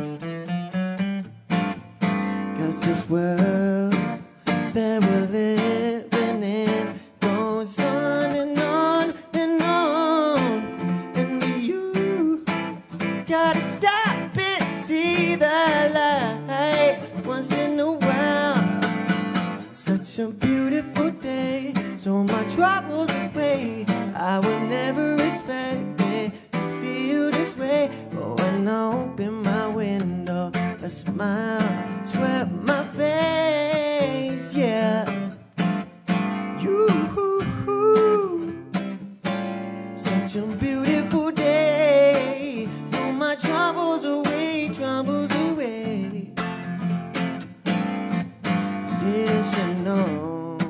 S24: 'Cause this world that we're living in goes on and on and on, and you gotta stop and see the light once in a while. Such a beautiful day, stole my troubles away. I would never expect it to feel this way, but when I open my window, a smile swept my face. Yeah, you, such a beautiful day, stole my troubles away, troubles away. Didn't you know?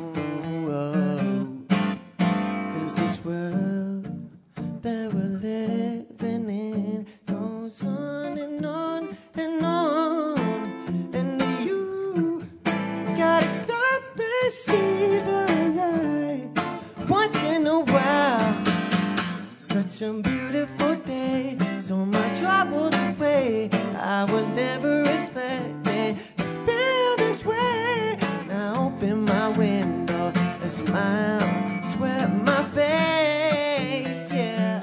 S24: That we're living in goes on and on and on, and you gotta stop and see the light once in a while. Such a beautiful day, so my troubles away. I was never expecting to feel this way. Now open my window, a smile swept my face. Yeah.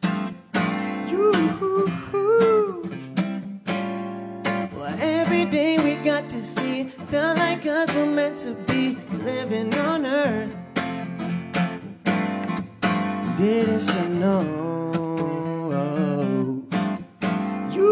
S24: Well, every day we got to see the light, 'cause we're meant to be living on earth. Didn't you know? You.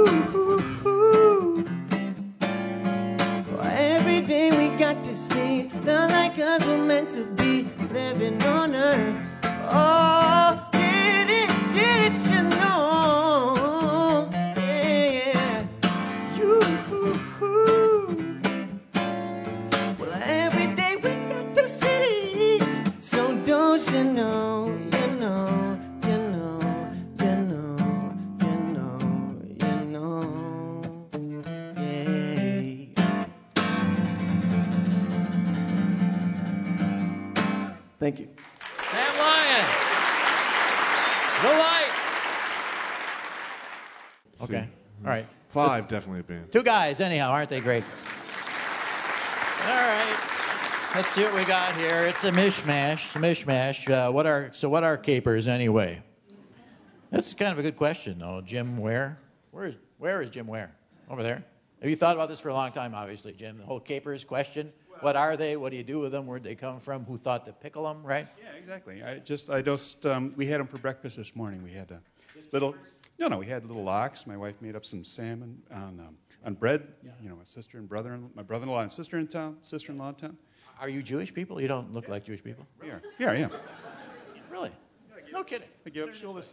S24: Well, every day we got to see the light, 'cause we're meant to be living on earth. Oh, didn't, didn't you know? Yeah, you. Well, every day we got to see. So don't you know? You know, you know, you know, you know, you know. Yeah. Thank you.
S1: Sam Lyon. The light. Okay. All right.
S2: Five definitely a band.
S1: Two guys, anyhow, aren't they great? All right. Let's see what we got here. It's a mishmash. A mishmash. Uh, what are so? What are capers anyway? That's kind of a good question, though. Jim Ware. Where is Where is Jim Ware? Over there. Have you thought about this for a long time? Obviously, Jim. The whole capers question. What are they? What do you do with them? Where'd they come from? Who thought to pickle them? Right?
S3: Yeah, exactly. I just, I just, um, we had them for breakfast this morning. We had a little, no, no, we had little lox. My wife made up some salmon on, um, on bread. You know, my sister and brother, my brother-in-law and sister in town, sister-in-law in town.
S1: Are you Jewish people? You don't look like Jewish people.
S3: Yeah, yeah, yeah.
S1: Really? No kidding.
S3: I give up shoulders.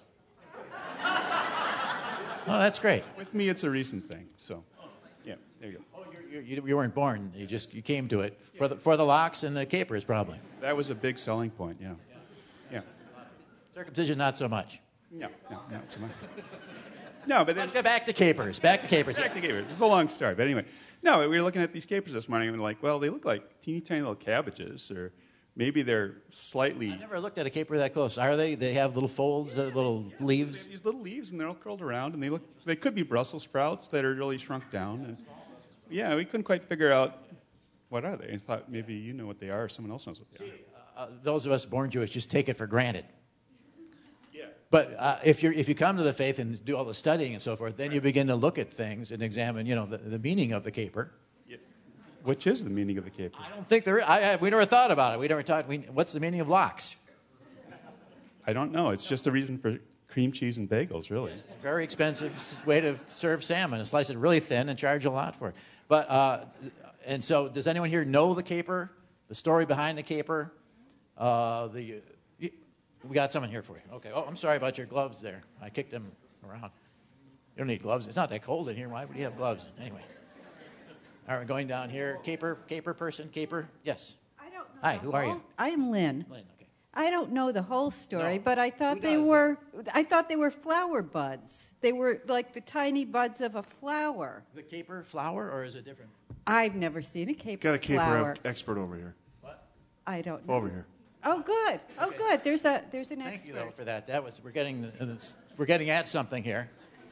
S1: Oh, that's great.
S3: With me, it's a recent thing. So, yeah, there you go.
S1: Oh, you, you, you weren't born. You just you came to it for the for the lox and the capers, probably.
S3: That was a big selling point. Yeah, yeah.
S1: Circumcision, not so much.
S3: No, no, no, it's not. No, but
S1: then, back to capers. Back to capers.
S3: Back to capers. It's a long story, but anyway. No, we were looking at these capers this morning and we were like, well, they look like teeny tiny little cabbages, or maybe they're slightly.
S1: I never looked at a caper that close. Are they? They have little folds, uh, little leaves.
S3: They have these little leaves, and they're all curled around, and they look. They could be Brussels sprouts that are really shrunk down. And yeah, we couldn't quite figure out what are they. I thought maybe you know what they are, or someone else knows what they
S1: See, are. Uh, those of us born Jewish just take it for granted. But uh, if you if you come to the faith and do all the studying and so forth, then you begin to look at things and examine, you know, the, the meaning of the caper.
S3: Yeah. which is the meaning of the caper?
S1: I don't think there is. I, I, we never thought about it. We never talked. We, what's the meaning of lox?
S3: I don't know. It's just a reason for cream cheese and bagels, really.
S1: It's a very expensive s- way to serve salmon. And slice it really thin and charge a lot for it. But uh, and so, does anyone here know the caper? The story behind the caper? Uh, the uh, we got someone here for you. Okay. Oh, I'm sorry about your gloves there. I kicked them around. You don't need gloves. It's not that cold in here. Why would you have gloves? Anyway. All right, going down here. Caper, caper person, caper. Yes.
S14: I don't know.
S1: Hi, who are you?
S14: I am Lynn.
S1: Lynn, okay.
S14: I don't know the whole story,
S1: No.
S14: but I thought
S1: Who
S14: they
S1: does?
S14: were. I thought they were flower buds. They were like the tiny buds of a flower.
S1: The caper flower, or is it different?
S14: I've never seen a caper
S2: Got a caper
S14: flower.
S2: ex- expert over here.
S14: I don't know.
S2: Over here.
S14: Oh, good. Oh, good. There's a there's an
S1: Thank
S14: expert.
S1: you, though, for that. That was we're getting uh, this- we're getting at something here.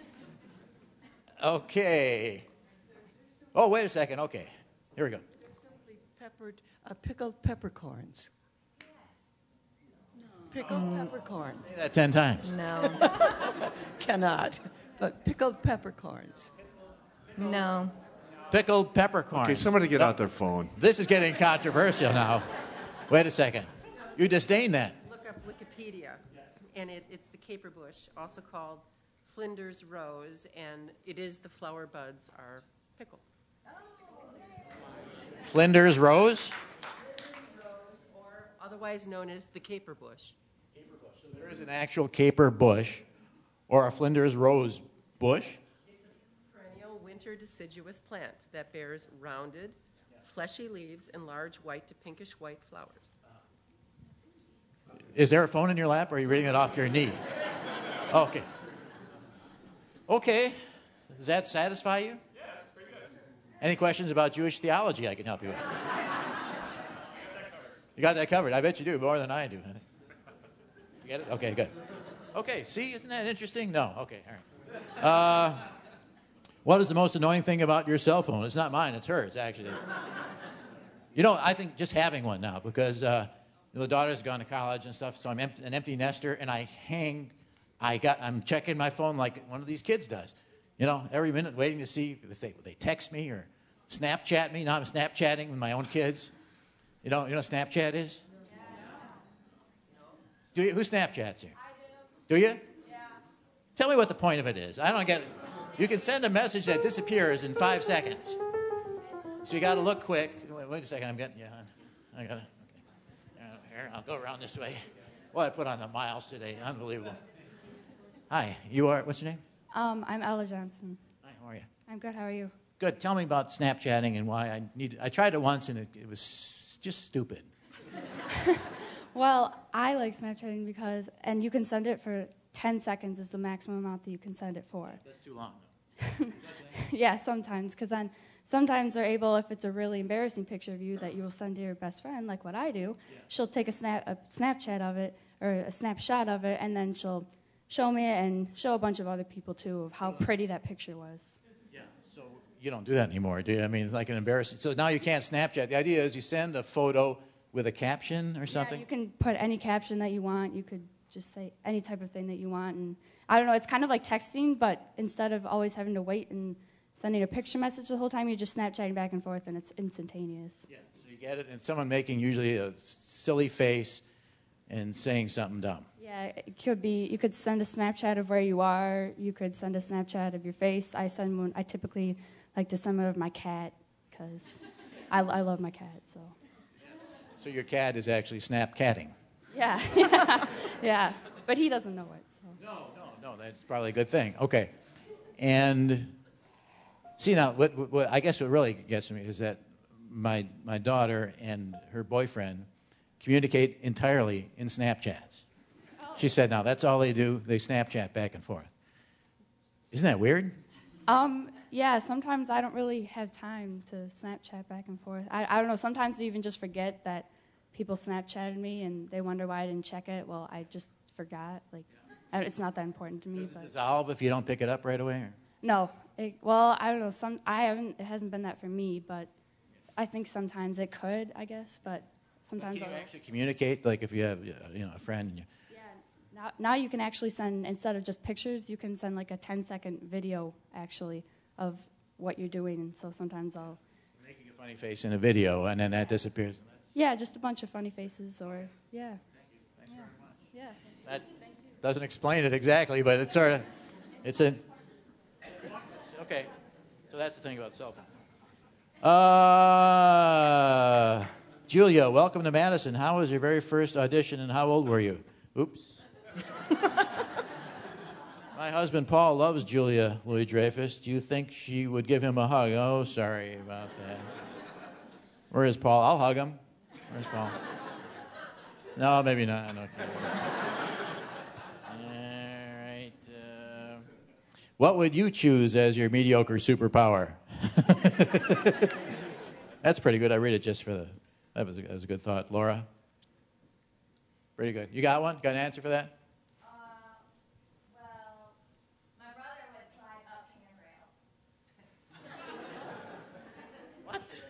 S1: Okay. Oh, wait a second. Okay, here we go.
S8: Peppered, uh, pickled peppercorns. Pickled peppercorns.
S1: Say that ten times.
S8: No. Cannot. But pickled peppercorns.
S9: No.
S1: Pickled peppercorn.
S2: Okay, somebody get out their phone.
S1: This is getting controversial now. Wait a second. You disdain that.
S10: Look up Wikipedia, and it, it's the caper bush, also called Flinders rose, and it is the flower buds are pickled.
S1: Flinders rose.
S10: Or otherwise known as the caper bush.
S1: So there is an actual caper bush, or a Flinders rose bush.
S10: Perennial winter deciduous plant that bears rounded, fleshy leaves and large white to pinkish white flowers.
S1: Is there a phone in your lap, or are you reading it off your knee? Okay. Okay. Does that satisfy you?
S3: Yeah, it's pretty good.
S1: Any questions about Jewish theology I can help you with? You got that covered. I bet you do, more than I do. You get it? Okay, good. Okay, see, isn't that interesting? No. Okay, all right. Uh, what is the most annoying thing about your cell phone? It's not mine, it's hers, actually. You know, I think just having one now, because uh, the daughter's gone to college and stuff, so I'm empty, an empty nester, and I hang, I got, I'm checking my phone like one of these kids does. You know, every minute waiting to see if they, they text me or Snapchat me. Now I'm Snapchatting with my own kids. You know, you know what Snapchat is? Do you, who Snapchats here? Do you? Yeah. Tell me what the point of it is. I don't get it. You can send a message that disappears in five seconds. So you got to look quick. Wait, wait a second. I'm getting you. Yeah, I got to. Okay. Uh, here, I'll go around this way. Well, I put on the miles today. Unbelievable. Hi. You are. What's your name?
S23: Um, I'm Ella Johnson.
S1: Hi. How are you?
S23: I'm good. How are you?
S1: Good. Tell me about Snapchatting and why I need. I tried it once and it, it was just stupid.
S23: Well, I like Snapchatting because, and you can send it for ten seconds is the maximum amount that you can send it for.
S1: That's too long.
S23: Yeah, sometimes, because then sometimes they're able, if it's a really embarrassing picture of you that you will send to your best friend, like what I do, yeah. She'll take a snap, a Snapchat of it, or a snapshot of it, and then she'll show me it and show a bunch of other people, too, of how pretty that picture was.
S1: Yeah, so you don't do that anymore, do you? I mean, it's like an embarrassing. So now you can't Snapchat. The idea is you send a photo with a caption or something?
S23: Yeah, you can put any caption that you want. You could just say any type of thing that you want. And I don't know, it's kind of like texting, but instead of always having to wait and sending a picture message the whole time, you're just Snapchatting back and forth, and it's instantaneous.
S1: Yeah, so you get it, and someone making usually a silly face and saying something dumb.
S23: Yeah, it could be, you could send a Snapchat of where you are. You could send a Snapchat of your face. I send one, I typically like to send one of my cat, because I, I love my cat, so.
S1: So your cat is actually Snapchatting.
S23: Yeah, yeah, yeah. But he doesn't know it. So.
S1: No, no, no. That's probably a good thing. Okay, and see now, what, what, what I guess what really gets me is that my my daughter and her boyfriend communicate entirely in Snapchats. Oh. She said, "Now that's all they do. They Snapchat back and forth." Isn't that weird?
S23: Um. Yeah, sometimes I don't really have time to Snapchat back and forth. I, I don't know, sometimes I even just forget that people Snapchatted me and they wonder why I didn't check it. Well, I just forgot. Like, I, it's not that important to me.
S1: Does
S23: but
S1: it dissolve if you don't pick it up right away? Or?
S23: No. It, well, I don't know. Some I haven't. It hasn't been that for me, but I think sometimes it could, I guess. But sometimes
S1: But can you
S23: I'll,
S1: actually communicate? Like if you have you know a friend and you.
S23: now, now you can actually send, instead of just pictures, you can send like a ten second video actually of what you're doing, and so sometimes I'll...
S1: Making a funny face in a video, and then that disappears.
S23: Yeah, just a bunch of funny faces, or yeah.
S1: Thanks
S23: yeah.
S1: very much.
S23: Yeah.
S1: That doesn't explain it exactly, but it's sort of, it's a, okay. So that's the thing about cell phone. Uh, Julia, welcome to Madison. How was your very first audition, and how old were you? Oops. My husband Paul loves Julia Louis-Dreyfus. Do you think she would give him a hug? Oh, sorry about that. Where is Paul? I'll hug him. Where's Paul? No, maybe not. No, okay. All right. Uh, what would you choose as your mediocre superpower? That's pretty good. I read it just for the. That was a, that was a good thought, Laura. Pretty good. You got one? Got an answer for that? What?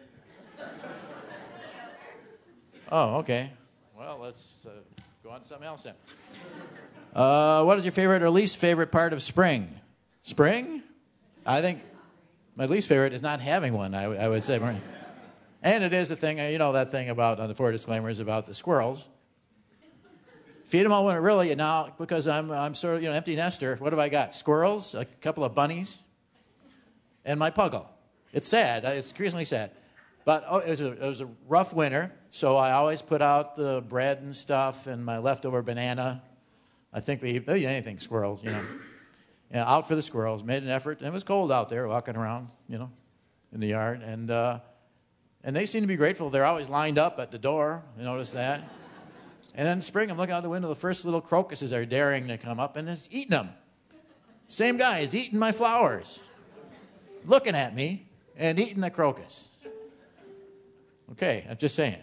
S1: Oh, okay. Well, let's uh, go on to something else then. Uh, what is your favorite or least favorite part of spring? Spring? I think my least favorite is not having one, I, I would say. And it is the thing, you know, that thing about, on the four disclaimers about the squirrels. Feed them all when it really, now, because I'm, I'm sort of, you know, empty nester, what have I got? Squirrels, a couple of bunnies, and my puggle. It's sad. It's increasingly sad. But oh, it, was a, it was a rough winter, so I always put out the bread and stuff and my leftover banana. I think we eat anything, squirrels, you know. Yeah, out for the squirrels. Made an effort. And it was cold out there, walking around, you know, in the yard. And uh, and they seem to be grateful. They're always lined up at the door. You notice that? And then in spring, I'm looking out the window. The first little crocuses are daring to come up, and it's eating them. Same guy is eating my flowers. Looking at me and eating the crocus. Okay, I'm just saying.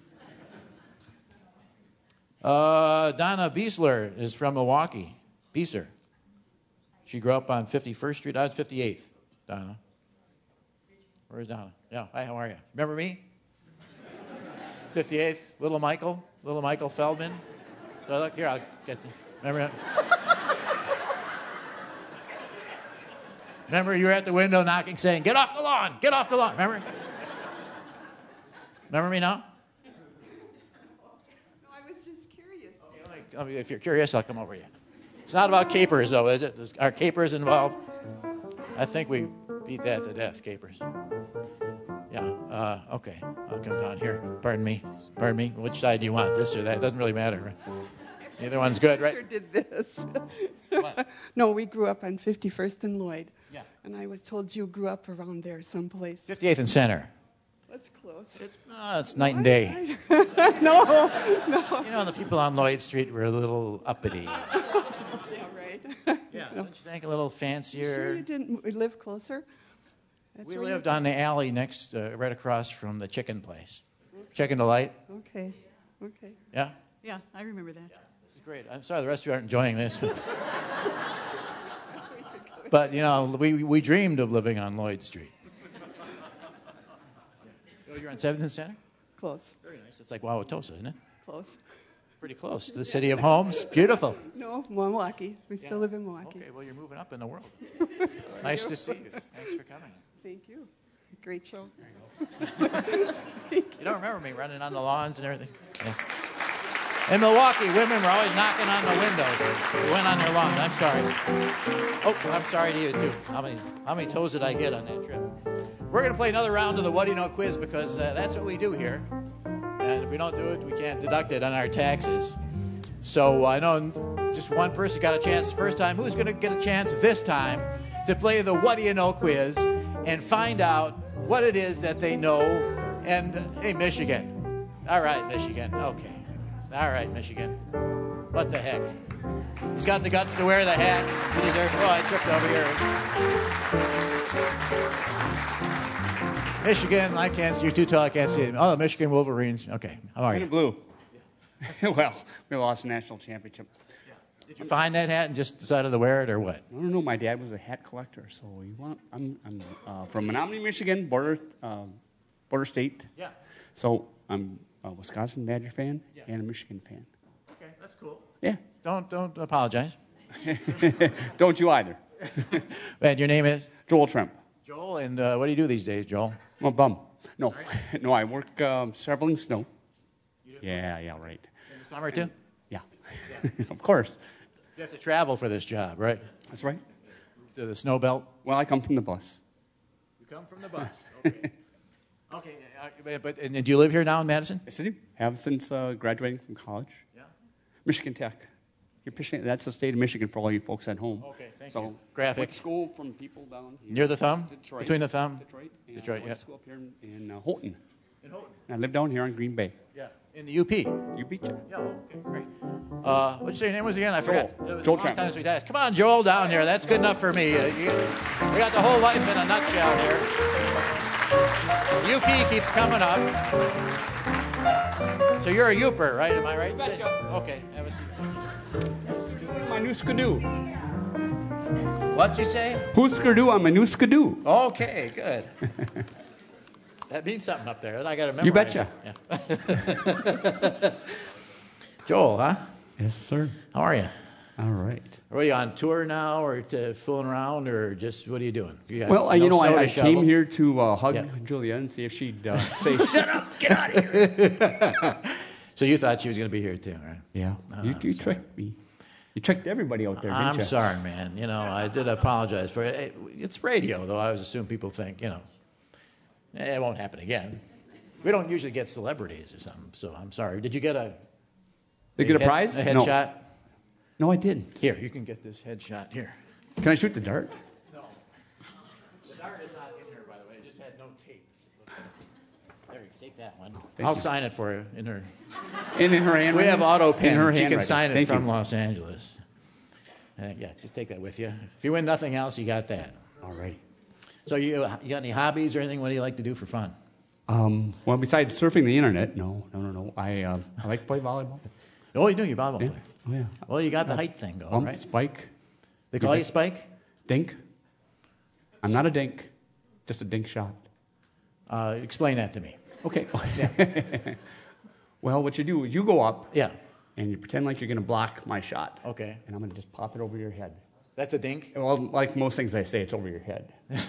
S1: Uh, Donna Biesler is from Milwaukee. Bieser. She grew up on fifty-first Street. I was fifty-eighth, Donna. Where's Donna? Yeah, hi, how are you? Remember me? fifty-eighth, little Michael, little Michael Feldman. So look, here, I'll get the, remember him? Remember, you were at the window knocking, saying, "Get off the lawn! Get off the lawn!" Remember? Remember me now?
S11: No, I was just curious.
S1: I mean, if you're curious, I'll come over to you. It's not about capers, though, is it? Are capers involved? I think we beat that to death, capers. Yeah, uh, okay. I'll come down here. Pardon me. Pardon me. Which side do you want? This or that? It doesn't really matter. Right? Neither one's good, right?
S11: My sister did this. No, we grew up on fifty-first and Lloyd. Yeah. And I was told you grew up around there someplace.
S1: fifty-eighth and Center.
S11: That's close.
S1: It's, uh, it's night and day.
S11: no, no.
S1: You know, the people on Lloyd Street were a little uppity.
S11: Yeah, right.
S1: Yeah, don't you think? A little fancier.
S11: You sure you didn't live closer? That's
S1: we
S11: where
S1: lived
S11: you...
S1: on the alley next, uh, right across from the chicken place. Okay. Chicken Delight.
S11: Okay, okay.
S1: Yeah?
S12: Yeah, I remember that. Yeah.
S1: This is great. I'm sorry the rest of you aren't enjoying this. But, but you know, we, we dreamed of living on Lloyd Street. Oh, you're on seventh and Center?
S11: Close.
S1: Very nice. It's like Wauwatosa, isn't it?
S11: Close.
S1: Pretty close to the city of homes. Beautiful.
S11: No, Milwaukee. We still
S1: yeah.
S11: live in Milwaukee.
S1: Okay, well, you're moving up in the world. Nice you. to see you. Thanks for coming.
S11: Thank you. Great show.
S1: There you go. You don't remember me running on the lawns and everything? Yeah. In Milwaukee, women were always knocking on the windows. They went on their lawns. I'm sorry. Oh, I'm sorry to you, too. How many, how many toes did I get on that trip? We're going to play another round of the What Do You Know quiz because uh, that's what we do here. And if we don't do it, we can't deduct it on our taxes. So I know just one person got a chance the first time. Who's going to get a chance this time to play the What Do You Know quiz and find out what it is that they know? And, hey, Michigan. All right, Michigan. Okay. All right, Michigan. What the heck? He's got the guts to wear the hat. He deserves. Oh, I tripped over here. Michigan, I can't see. You're too tall, I can't see it. Oh, the Michigan Wolverines. Okay, how are
S13: Green
S1: you?
S13: and blue. Well, we lost the national championship.
S1: Did you find that hat and just decided to wear it, or what?
S13: I don't know. My dad was a hat collector, so we want. I'm, I'm uh, from Menominee, Michigan, border, um, border state.
S1: Yeah.
S13: So I'm a Wisconsin Badger fan yeah. and a Michigan fan.
S1: Okay, that's cool.
S13: Yeah.
S1: Don't don't apologize.
S13: Don't you either.
S1: And your name is?
S13: Joel Tremp.
S1: Joel, and uh, what do you do these days, Joel?
S13: I'm a bum. No, no, I work um, shoveling snow. Yeah, yeah, right.
S1: In the summer too?
S13: Yeah, of course.
S1: You have to travel for this job, right?
S13: That's right.
S1: To the snow belt?
S13: Well, I come from the bus.
S1: You come from the bus. Okay. Okay, uh, but and do you live here now in Madison?
S13: Yes, I do. Have since uh, graduating from college.
S1: Yeah.
S13: Michigan Tech. You're Michigan, that's the state of Michigan for all you folks at home.
S1: Okay, thank
S13: so,
S1: you. Graphic.
S13: Went to school from people down here.
S1: Near the thumb?
S13: Detroit.
S1: Between the thumb?
S13: Detroit. And
S1: Detroit,
S13: went
S1: yeah.
S13: to school up here in, in uh, Houghton.
S1: In Houghton.
S13: And I live down here on Green Bay.
S1: Yeah. In the U P?
S13: U P.
S1: Yeah, okay, great. Uh, what'd you say your name was again? I
S13: Joel.
S1: forgot. It was
S13: Joel
S1: a long
S13: Tramp.
S1: time since we asked. Come on, Joel, down here. That's good enough for me. Uh, you, we got the whole life in a nutshell here. U P keeps coming up. So you're a Youper, right? Am I right? Say- Okay. Have a seat.
S13: My new skidoo.
S1: What'd you say?
S13: Who's skidoo? I'm a new skidoo.
S1: Okay, good. That means something up there. I got to memorize.
S13: You betcha.
S1: It. Yeah. Joel, huh?
S13: Yes, sir.
S1: How are you?
S13: All right.
S1: Are you on tour now, or to fooling around, or just what are you doing? You got
S13: Well, uh,
S1: no
S13: you know,
S1: snow
S13: I,
S1: to
S13: I
S1: shovel?
S13: came here to uh, hug
S1: Yeah.
S13: Julia and see if she'd uh, say, "Shut up, get out of here."
S1: So you thought she was going to be here too, right?
S13: Yeah.
S1: Oh,
S13: you
S1: I'm
S13: you
S1: sorry.
S13: tricked me. You tricked everybody out there, didn't
S1: I'm
S13: you?
S1: sorry, man. You know, I did apologize for it. It's radio, though. I always assume people think, you know, eh, it won't happen again. We don't usually get celebrities or something, so I'm sorry. Did you get a?
S13: Did you get a
S1: head-
S13: prize?
S1: A
S13: No.
S1: headshot?
S13: No, I didn't.
S1: Here, you can get this headshot here.
S13: Can I shoot the dart?
S1: No. The dart is not in here, by the way. It just had no tape. There, you take that one.
S13: Thank
S1: I'll
S13: you.
S1: sign it for you in her.
S13: In, in her hand.
S1: We have auto pen.
S13: In her
S1: She can
S13: handwriting.
S1: sign it
S13: Thank
S1: from
S13: you.
S1: Los Angeles. Uh, yeah, just take that with you. If you win nothing else, you got that.
S13: All right.
S1: So you, you got any hobbies or anything? What do you like to do for fun?
S13: Um, well, besides surfing the internet, no, no, no, no. I uh, I like to play volleyball.
S1: Oh, you do? You're a volleyball
S13: Yeah.
S1: player.
S13: Oh yeah.
S1: Well, you got the
S13: Uh,
S1: height thing going,
S13: Bump,
S1: right?
S13: Spike.
S1: They call you Spike?
S13: Dink. I'm not a dink, just a dink shot.
S1: Uh, explain that to me.
S13: Okay. Well, what you do is you go up.
S1: Yeah.
S13: And you pretend like you're going to block my shot.
S1: Okay.
S13: And I'm going to just pop it over your head.
S1: That's a dink?
S13: Well, like most things I say, it's over your head.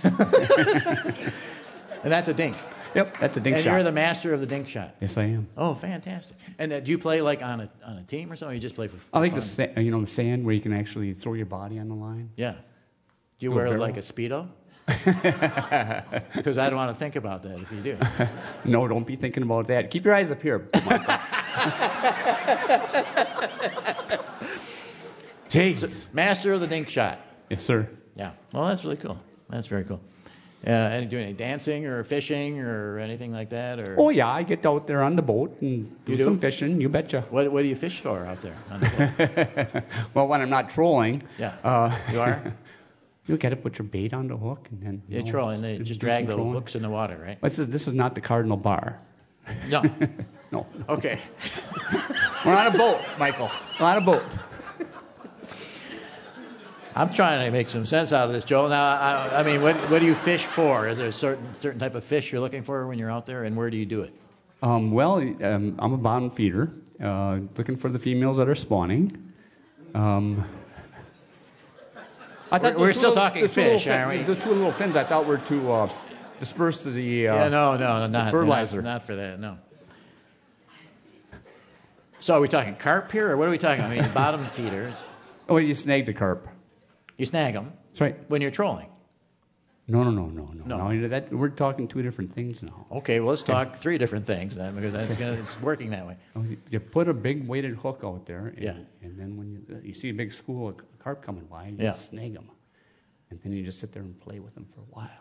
S1: And that's a dink?
S13: Yep, that's a dink
S1: and
S13: shot.
S1: you're the master of the dink shot?
S13: Yes, I am.
S1: Oh, fantastic. And uh, do you play like on a on a team or something, or you just play for
S13: I like
S1: fun?
S13: the sa- you know the sand where you can actually throw your body on the line.
S1: Yeah. Do you
S13: Do a
S1: wear
S13: barrel.
S1: like a Speedo? Because I don't want to think about that if you do.
S13: No, don't be thinking about that. Keep your eyes up here, Michael. Jesus.
S1: Master of the dink shot.
S13: Yes, sir.
S1: Yeah. Well, that's really cool. That's very cool. Uh, and do any dancing or fishing or anything like that? Or
S13: Oh, yeah, I get out there on the boat and do,
S1: You do?
S13: some fishing, you betcha.
S1: What, what do you fish for out there on the boat?
S13: Well, when I'm not trolling.
S1: Yeah.
S13: Uh,
S1: You are?
S13: You got to put your bait on the hook and then.
S1: You're
S13: know,
S1: trolling. They
S13: do
S1: just
S13: some
S1: drag the
S13: trolling.
S1: hooks in the water, right?
S13: This is, this is not the Cardinal Bar.
S1: No.
S13: No.
S1: Okay.
S13: We're on a boat, Michael. We're on a boat.
S1: I'm trying to make some sense out of this, Joel. Now, I, I mean, what, what do you fish for? Is there a certain certain type of fish you're looking for when you're out there, and where do you do it?
S13: Um, well, um, I'm a bottom feeder, uh, looking for the females that are spawning. Um, I
S1: We're-
S13: those
S1: we're
S13: two
S1: still
S13: little-
S1: talking
S13: those two
S1: fish,
S13: little
S1: aren't
S13: fin-
S1: we?
S13: Those two little fins I thought were to uh, disperse the, uh,
S1: yeah, no, no, no,
S13: the
S1: not
S13: fertilizer.
S1: Not, not for that, no. So are we talking carp here, or what are we talking? I mean, bottom feeders.
S13: Oh, you snag the carp.
S1: You snag them.
S13: That's right.
S1: When you're trolling.
S13: No, no, no, no, no.
S1: No.
S13: no that, we're talking two different things now.
S1: Okay, well, let's talk three different things then, because that's gonna, it's working that way.
S13: Oh, you- You put a big weighted hook out there, and,
S1: Yeah.
S13: and then when you, you see a big school of carp coming by, you
S1: Yeah.
S13: just snag them. And then you just sit there and play with them for a while.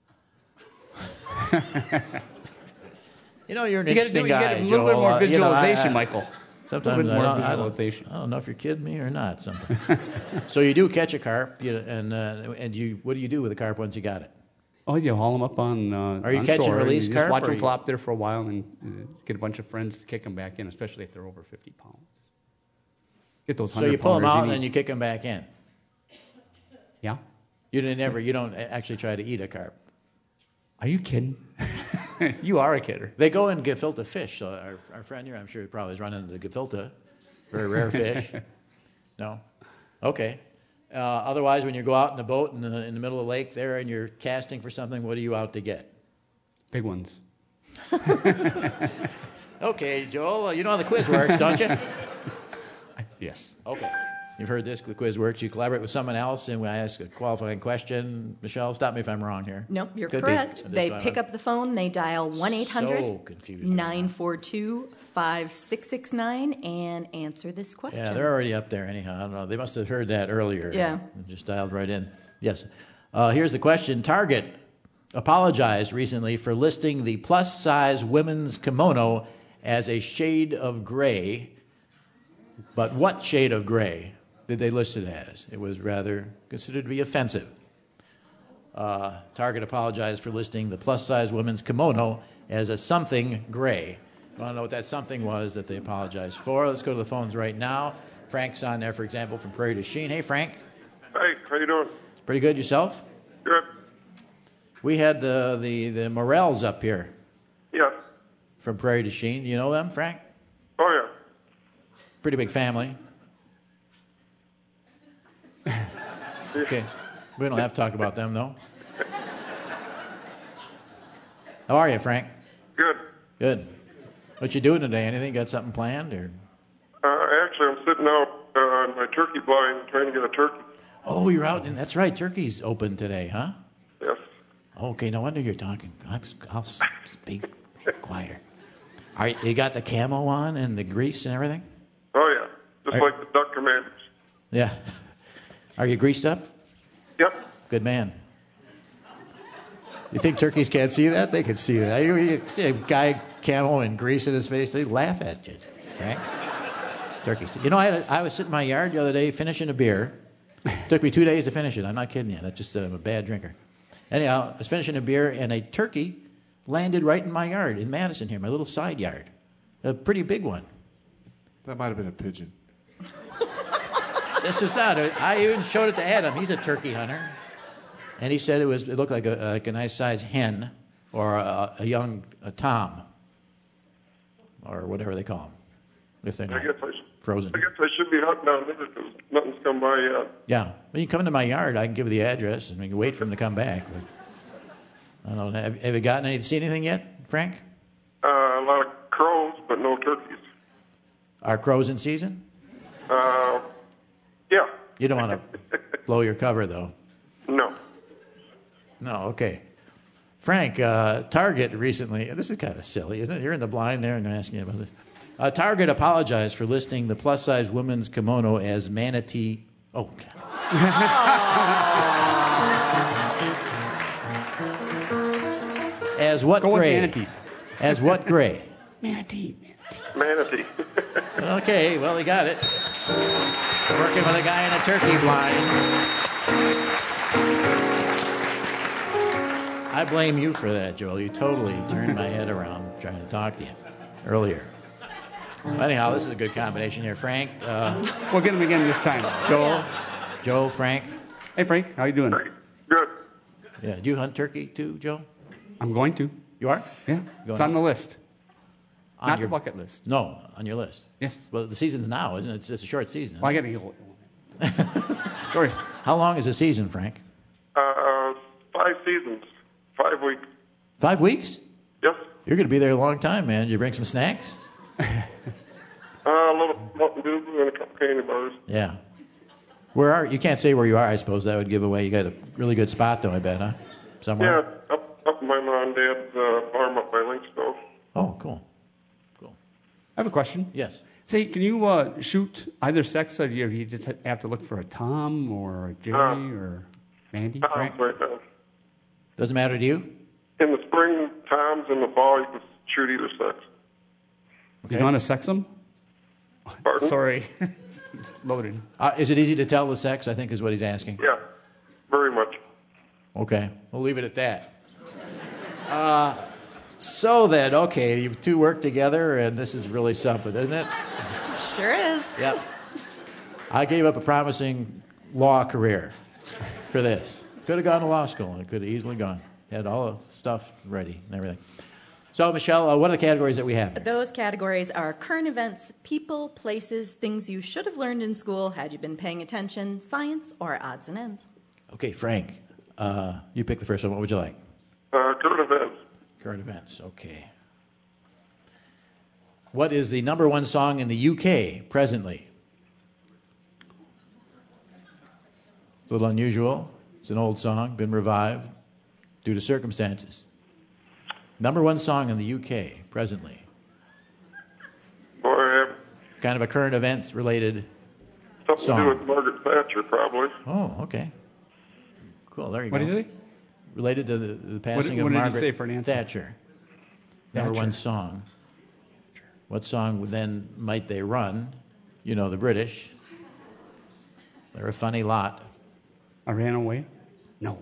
S1: You know, you're an
S13: You gotta
S1: interesting
S13: do- you
S1: guy,
S13: gotta a little bit
S1: Joel.
S13: more
S1: Uh, you know, I-
S13: visualization,
S1: I-
S13: Michael.
S1: Sometimes
S13: A little bit
S1: I
S13: more
S1: don't, I don't-
S13: visualization.
S1: I don't know if you're kidding me or not. Sometimes. So you do catch a carp, you, and uh, and you what do you do with the carp once you got it?
S13: Oh, you haul them up on uh,
S1: Are you
S13: on
S1: catch and
S13: shore,
S1: release
S13: you
S1: carp,
S13: Just watch
S1: or
S13: them
S1: you-
S13: flop there for a while and uh, get a bunch of friends to kick them back in, especially if they're over fifty pounds. Get those
S1: So
S13: hundred
S1: you pull them out
S13: pounders
S1: and
S13: in
S1: then you kick them back in.
S13: Yeah.
S1: You didn't ever. You don't actually try to eat a carp.
S13: Are you kidding? You are a kidder.
S1: They go in gefilte fish. So our, our friend here, I'm sure, probably has run into the gefilte, very rare fish. No, okay. Uh, otherwise, when you go out in the boat in the in the middle of the lake there and you're casting for something, what are you out to get?
S13: Big ones.
S1: Okay, Joel, uh, you know how the quiz works, don't you?
S13: Yes.
S1: Okay. You've heard this, the quiz works. You collaborate with someone else, and we ask a qualifying question. Michelle, stop me if I'm wrong here.
S9: Nope, you're
S1: Could be.
S9: correct.
S1: This
S9: They
S1: one,
S9: pick
S1: I'm
S9: up the phone, they dial one eight hundred
S1: So confused.
S9: nine four two five six six nine and answer this question.
S1: Yeah, they're already up there anyhow. I don't know. They must have heard that earlier.
S9: Yeah.
S1: And just dialed right in. Yes. Uh, here's the question. Target apologized recently for listing the plus-size women's kimono as a shade of gray. But what shade of gray did they list it as? It was rather considered to be offensive. Uh, Target apologized for listing the plus-size women's kimono as a something gray. I want to know what that something was that they apologized for. Let's go to the phones right now. Frank's on there, for example, from Prairie du Chien. Hey, Frank.
S4: Hey, how you doing?
S1: Pretty good. Yourself?
S4: Good.
S1: We had the, the, the Morels up here
S4: Yeah.
S1: from Prairie du Chien. You know them, Frank?
S4: Oh, yeah.
S1: Pretty big family. Okay. We don't have to talk about them, though. How are you, Frank?
S4: Good.
S1: Good. What you doing today? Anything? Got something planned? Or?
S4: Uh, actually, I'm sitting out uh, on my turkey blind trying to get a turkey.
S1: Oh, you're out. And that's right. Turkey's open today, huh?
S4: Yes.
S1: Okay. No wonder you're talking. I'm, I'll speak quieter. All right. You got the camo on and the grease and everything?
S4: Oh, yeah. Just
S1: Are-
S4: like the Duck Commanders.
S1: Yeah. Are you greased up?
S4: Yep.
S1: Good man. You think turkeys can't see that? They can see that. You, you see a guy camo and grease in his face, they laugh at you, Frank. Turkeys. You know, I, had a, I was sitting in my yard the other day finishing a beer. Took me two days to finish it. I'm not kidding you. That's just uh, I'm a bad drinker. Anyhow, I was finishing a beer, and a turkey landed right in my yard in Madison here, my little side yard. A pretty big one.
S2: That might have been a pigeon.
S1: This is not. A, I even showed it to Adam. He's a turkey hunter, and he said it was. It looked like a, like a nice sized hen, or a, a young a tom, or whatever they call them, if they're
S4: I
S1: not
S4: guess I, sh-
S1: frozen.
S4: I guess I should be hunting down there because nothing's come by yet.
S1: Yeah, when you come into my yard, I can give you the address, and we can wait for him to come back. But I don't know. Have, have you gotten any? Seen anything yet, Frank?
S4: Uh, a lot of crows, but no turkeys.
S1: Are crows in season?
S4: Uh, yeah.
S1: You don't want to blow your cover, though.
S4: No.
S1: No, okay. Frank, uh, Target recently, this is kind of silly, isn't it? You're in the blind there and I'm asking you about this. Uh, Target apologized for listing the plus-size women's kimono as manatee. Oh, God. As what
S13: Go with
S1: gray?
S13: manatee.
S1: As what gray?
S13: Manatee.
S4: Manatee.
S1: Okay, well, he got it. Working with a guy in a turkey blind. I blame you for that, Joel. You totally turned my head around trying to talk to you earlier. Anyhow, this is a good combination here. Frank. Uh,
S13: we'll get him again this time.
S1: Joel. Joel, Frank.
S13: Hey, Frank. How you doing?
S4: Good.
S1: Yeah. Do you hunt turkey too, Joe?
S13: I'm going to.
S1: You are?
S13: Yeah.
S1: Going
S13: It's on the list.
S1: On
S13: Not
S1: your
S13: the bucket list.
S1: No, on your list.
S13: Yes.
S1: Well, the season's now, isn't it? It's, it's a short season.
S13: Well, I got to go. Sorry.
S1: How long is the season, Frank?
S4: Uh, five seasons. Five weeks.
S1: Five weeks?
S4: Yes.
S1: You're going to be there a long time, man. Did you bring some snacks?
S4: Uh, a little Mountain Dew and a couple candy bars.
S1: Yeah. Where are you? Can't say where you are. I suppose that would give away. You got a really good spot, though. I bet, huh? Somewhere.
S4: Yeah, up up in my mom and dad's uh, farm up by Linksville.
S1: Oh, cool.
S13: I have a question.
S1: Yes.
S13: Say, can you uh, shoot either sex, or do you just have to look for a Tom or a Jerry
S4: Uh,
S13: or Mandy?
S4: Toms right now.
S1: Doesn't matter to you?
S4: In the spring, Toms. In the fall, you can shoot either sex.
S13: You know how to sex them?
S4: Pardon?
S13: Sorry. Loaded.
S1: Uh, is it easy to tell the sex, I think is what he's asking.
S4: Yeah, very much.
S1: Okay. We'll leave it at that. Uh, so then, okay, you two work together, and this is really something, isn't it?
S9: Sure is.
S1: Yep. I gave up a promising law career for this. Could have gone to law school. I could have easily gone. Had all the stuff ready and everything. So, Michelle, uh, what are the categories that we have?
S9: Those categories are current events, people, places, things you should have learned in school had you been paying attention, science, or odds and ends.
S1: Okay, Frank, uh, you pick the first one. What would you like?
S4: Uh, current events.
S1: Current events, okay. What is the number one song in the U K presently? It's a little unusual. It's an old song, been revived due to circumstances. Number one song in the U K presently.
S4: Boy,
S1: It's kind of a current events related
S4: something
S1: song.
S4: to do with Margaret Thatcher, probably.
S1: Oh, okay. Cool, there you
S13: What
S1: go.
S13: is it?
S1: Related to the, the passing
S13: what
S1: of
S13: did he
S1: Margaret
S13: say for an answer?
S1: Thatcher. Number
S13: Thatcher.
S1: one song. What song would then might they run? You know, the British. They're a funny lot.
S13: I ran away? No.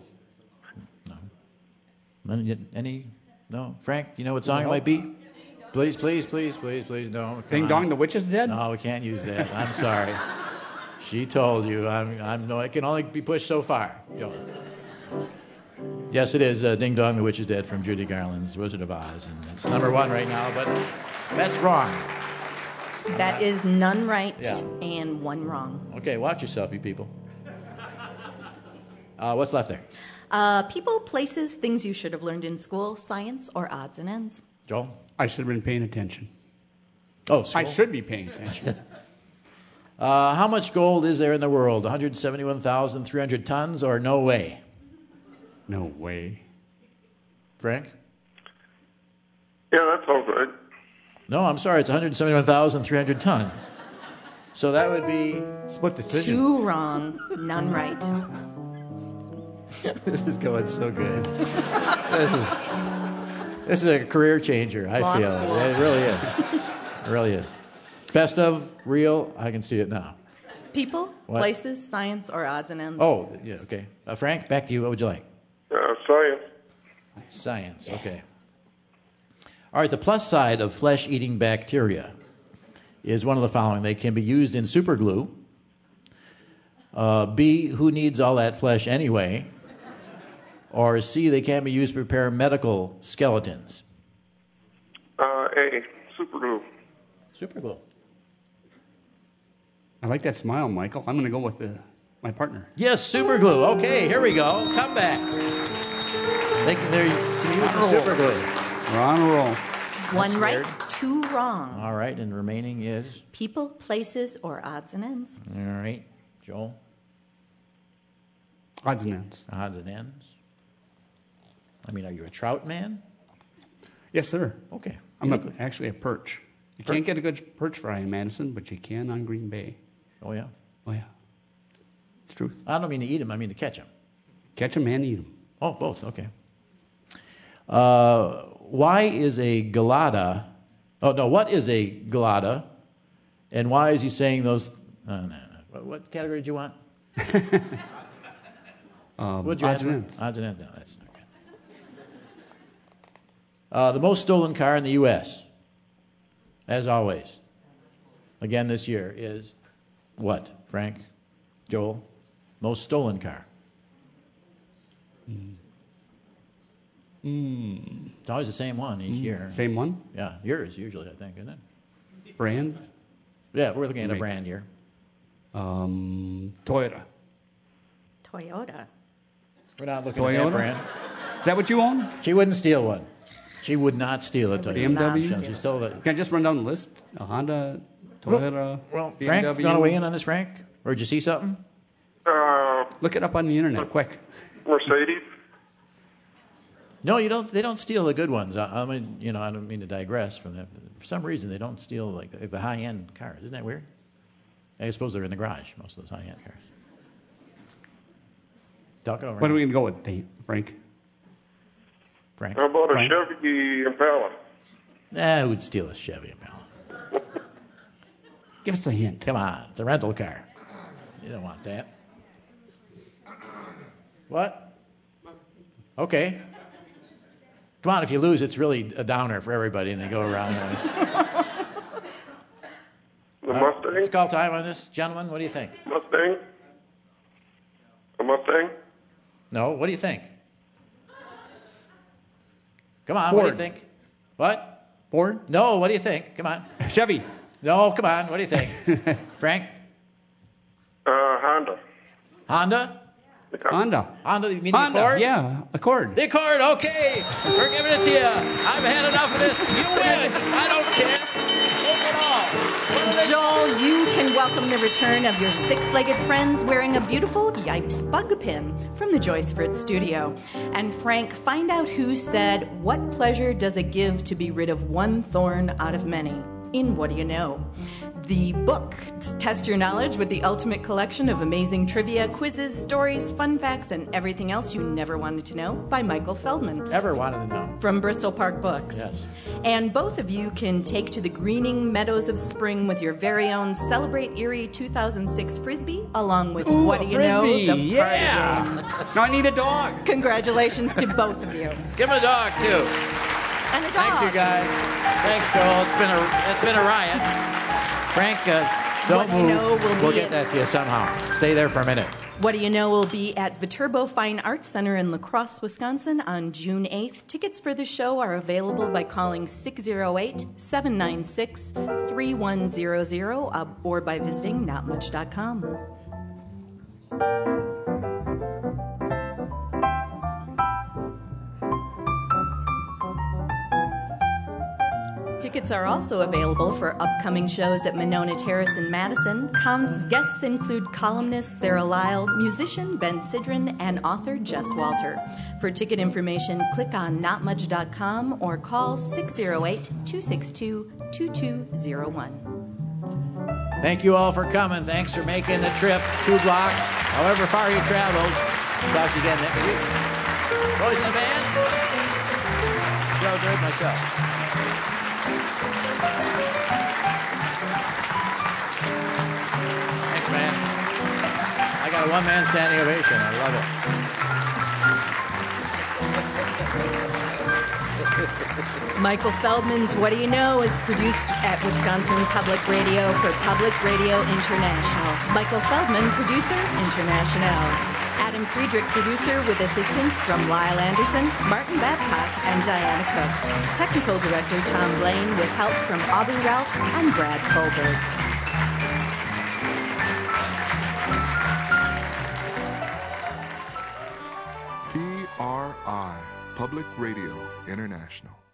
S1: Any, any? No? Frank, you know what song it
S13: No.
S1: might be? Please, please, please, please, please, no. come
S13: Ding
S1: on.
S13: Dong, the Witch is Dead?
S1: No, we can't use that. I'm sorry. She told you. I'm, I'm no, it can only be pushed so far. Go. Yes, it is uh, Ding Dong, the Witch is Dead from Judy Garland's Wizard of Oz. And it's number one right now, but that's wrong.
S9: That is none right
S1: Yeah.
S9: and one wrong.
S1: Okay, watch yourself, you people. Uh, what's left there?
S9: Uh, people, places, things you should have learned in school, science, or odds and ends.
S1: Joel?
S13: I should have been paying attention.
S1: Oh, school?
S13: I should be paying attention.
S1: Uh, how much gold is there in the world? one hundred seventy-one thousand three hundred tons or no way?
S13: No way.
S1: Frank?
S4: Yeah, that sounds right.
S1: No, I'm sorry. It's one hundred seventy-one thousand three hundred tons. So that would be...
S13: Split decision.
S9: Two wrong, none right.
S1: This is going so good. This is, this is a career changer, I
S9: Law
S1: feel.
S9: school.
S1: It really is. It really is. Best of, real, I can see it now.
S9: People,
S1: What?
S9: places, science, or odds and ends.
S1: Oh, yeah, okay. Uh, Frank, back to you. What would you like?
S4: Uh, science.
S1: Science, okay. All right, the plus side of flesh-eating bacteria is one of the following. They can be used in superglue. Uh, B, who needs all that flesh anyway? Or C, they can be used to prepare medical skeletons.
S4: Uh, A, super glue.
S1: Superglue.
S13: I like that smile, Michael. I'm going to go with the, my partner.
S1: Yes, superglue. Okay, here we go. Come back. They can, they're, can use the superglue.
S13: We're on a roll.
S9: One
S1: That's
S9: right,
S1: weird.
S9: two wrong.
S1: All right, and remaining is?
S9: People, places, or odds and ends.
S1: All right, Joel?
S13: Odds and ends.
S1: Odds and ends. I mean, are you a trout man?
S13: Yes, sir.
S1: Okay.
S13: I'm a, actually a perch. You
S1: Per-
S13: can't get a good perch fry in Madison, but you can on Green Bay.
S1: Oh, yeah?
S13: Oh, yeah. It's truth.
S1: I don't mean to eat them, I mean to catch them.
S13: Catch them and eat them.
S1: Oh, both, okay. Uh, why is a galata, oh, no, what is a galata, and why is he saying those, no, no, no. What, what category did you want?
S13: Um,
S1: What'd you
S13: odds
S1: ask
S13: and
S1: for?
S13: ends.
S1: Odds and ends, no, that's not good. Uh, the most stolen car in the U S, as always, again this year, is what, Frank? Joel? Most stolen car.
S13: Mm.
S1: It's always the same one each
S13: Mm.
S1: year.
S13: Same one?
S1: Yeah, yours usually, I think, isn't it?
S13: Brand?
S1: Yeah, we're looking at a
S13: Make.
S1: brand here.
S13: Um, Toyota.
S9: Toyota.
S1: We're not looking at
S13: Toyota?
S1: that brand.
S13: Is that what you own?
S1: She wouldn't steal one. She would not steal a Toyota.
S13: B M W?
S1: No, she stole the...
S13: Can I just run down the list? A Honda, Toyota,
S1: Well,
S13: B M
S1: Frank,
S13: W.
S1: you want to weigh in on this, Frank? Or did you see something?
S4: Uh,
S13: Look it up on the internet, quick.
S4: Mercedes.
S1: No, you don't. They don't steal the good ones. I, I mean, you know, I don't mean to digress from that. But for some reason, they don't steal like the, the high-end cars. Isn't that weird? I suppose they're in the garage. Most of those high-end cars. Talk it over.
S13: What are we going to go with, Dave, Frank?
S1: Frank.
S4: How about a
S13: Frank?
S4: Chevy Impala?
S1: Nah, who'd steal a Chevy Impala?
S13: Give us a hint.
S1: Come on, it's a rental car. You don't want that. What? Okay. Come on, if you lose, it's really a downer for everybody, and they go around.
S4: The
S1: Uh,
S4: Mustang?
S1: Let's call time on this, gentlemen. What do you think?
S4: Mustang? A Mustang?
S1: No, what do you think? Come on, what do you
S13: Ford.
S1: think? What?
S13: Ford?
S1: No, what do you think? Come on.
S13: Chevy.
S1: No, come on, what do you think? Frank?
S4: Uh, Honda.
S1: Honda?
S13: Honda.
S1: Honda, you mean
S13: Honda,
S1: the Accord?
S13: yeah, Accord.
S1: The Accord, okay. We're giving it to you. I've had enough of this. You win. I don't care.
S9: Joel, you can welcome the return of your six-legged friends wearing a beautiful Yipes bug pin from the Joyceford studio. And Frank, find out who said, "What pleasure does it give to be rid of one thorn out of many?" in What Do You Know? The book, Test Your Knowledge with the ultimate collection of amazing trivia, quizzes, stories, fun facts, and everything else you never wanted to know by Michael Feldman.
S1: Ever wanted to know.
S9: From Bristol Park Books.
S1: Yes.
S9: And both of you can take to the greening meadows of spring with your very own Celebrate Erie two thousand six Frisbee, along with
S13: Ooh,
S9: What Do
S13: a
S9: You Know?
S13: Frisbee,
S9: The
S13: yeah.
S9: party game.
S13: Now I need a dog.
S9: Congratulations to both of you.
S1: Give him a dog, too.
S9: And a dog.
S1: Thanks, you guys. Thanks, Joel. It's been a, it's been a riot. Frank, uh, don't
S9: What Do You
S1: move.
S9: Know will
S1: we'll
S9: be
S1: get that to you somehow. Stay there for a minute.
S9: What Do You Know will be at Viterbo Fine Arts Center in La Crosse, Wisconsin on June eighth. Tickets for the show are available by calling six oh eight, seven nine six, three one zero zero uh, or by visiting not much dot com. Tickets are also available for upcoming shows at Monona Terrace in Madison. Com- guests include columnist Sarah Lyle, musician Ben Sidran, and author Jess Walter. For ticket information, click on not much dot com or call six oh eight, two six two, two two oh one.
S1: Thank you all for coming. Thanks for making the trip. Two blocks, however far you traveled. Talk to you again next week. Boys in the band? Joe, do it myself. Thanks, man. I got a one-man standing ovation. I love it.
S9: Michael Feldman's What Do You Know is produced at Wisconsin Public Radio for Public Radio International. Michael Feldman, producer, International. Adam Friedrich, producer, with assistance from Lyle Anderson, Martin Babcock, and Diana Cook. Technical director Tom Blaine, with help from Aubrey Ralph and Brad Colbert.
S12: P R I, Public Radio International.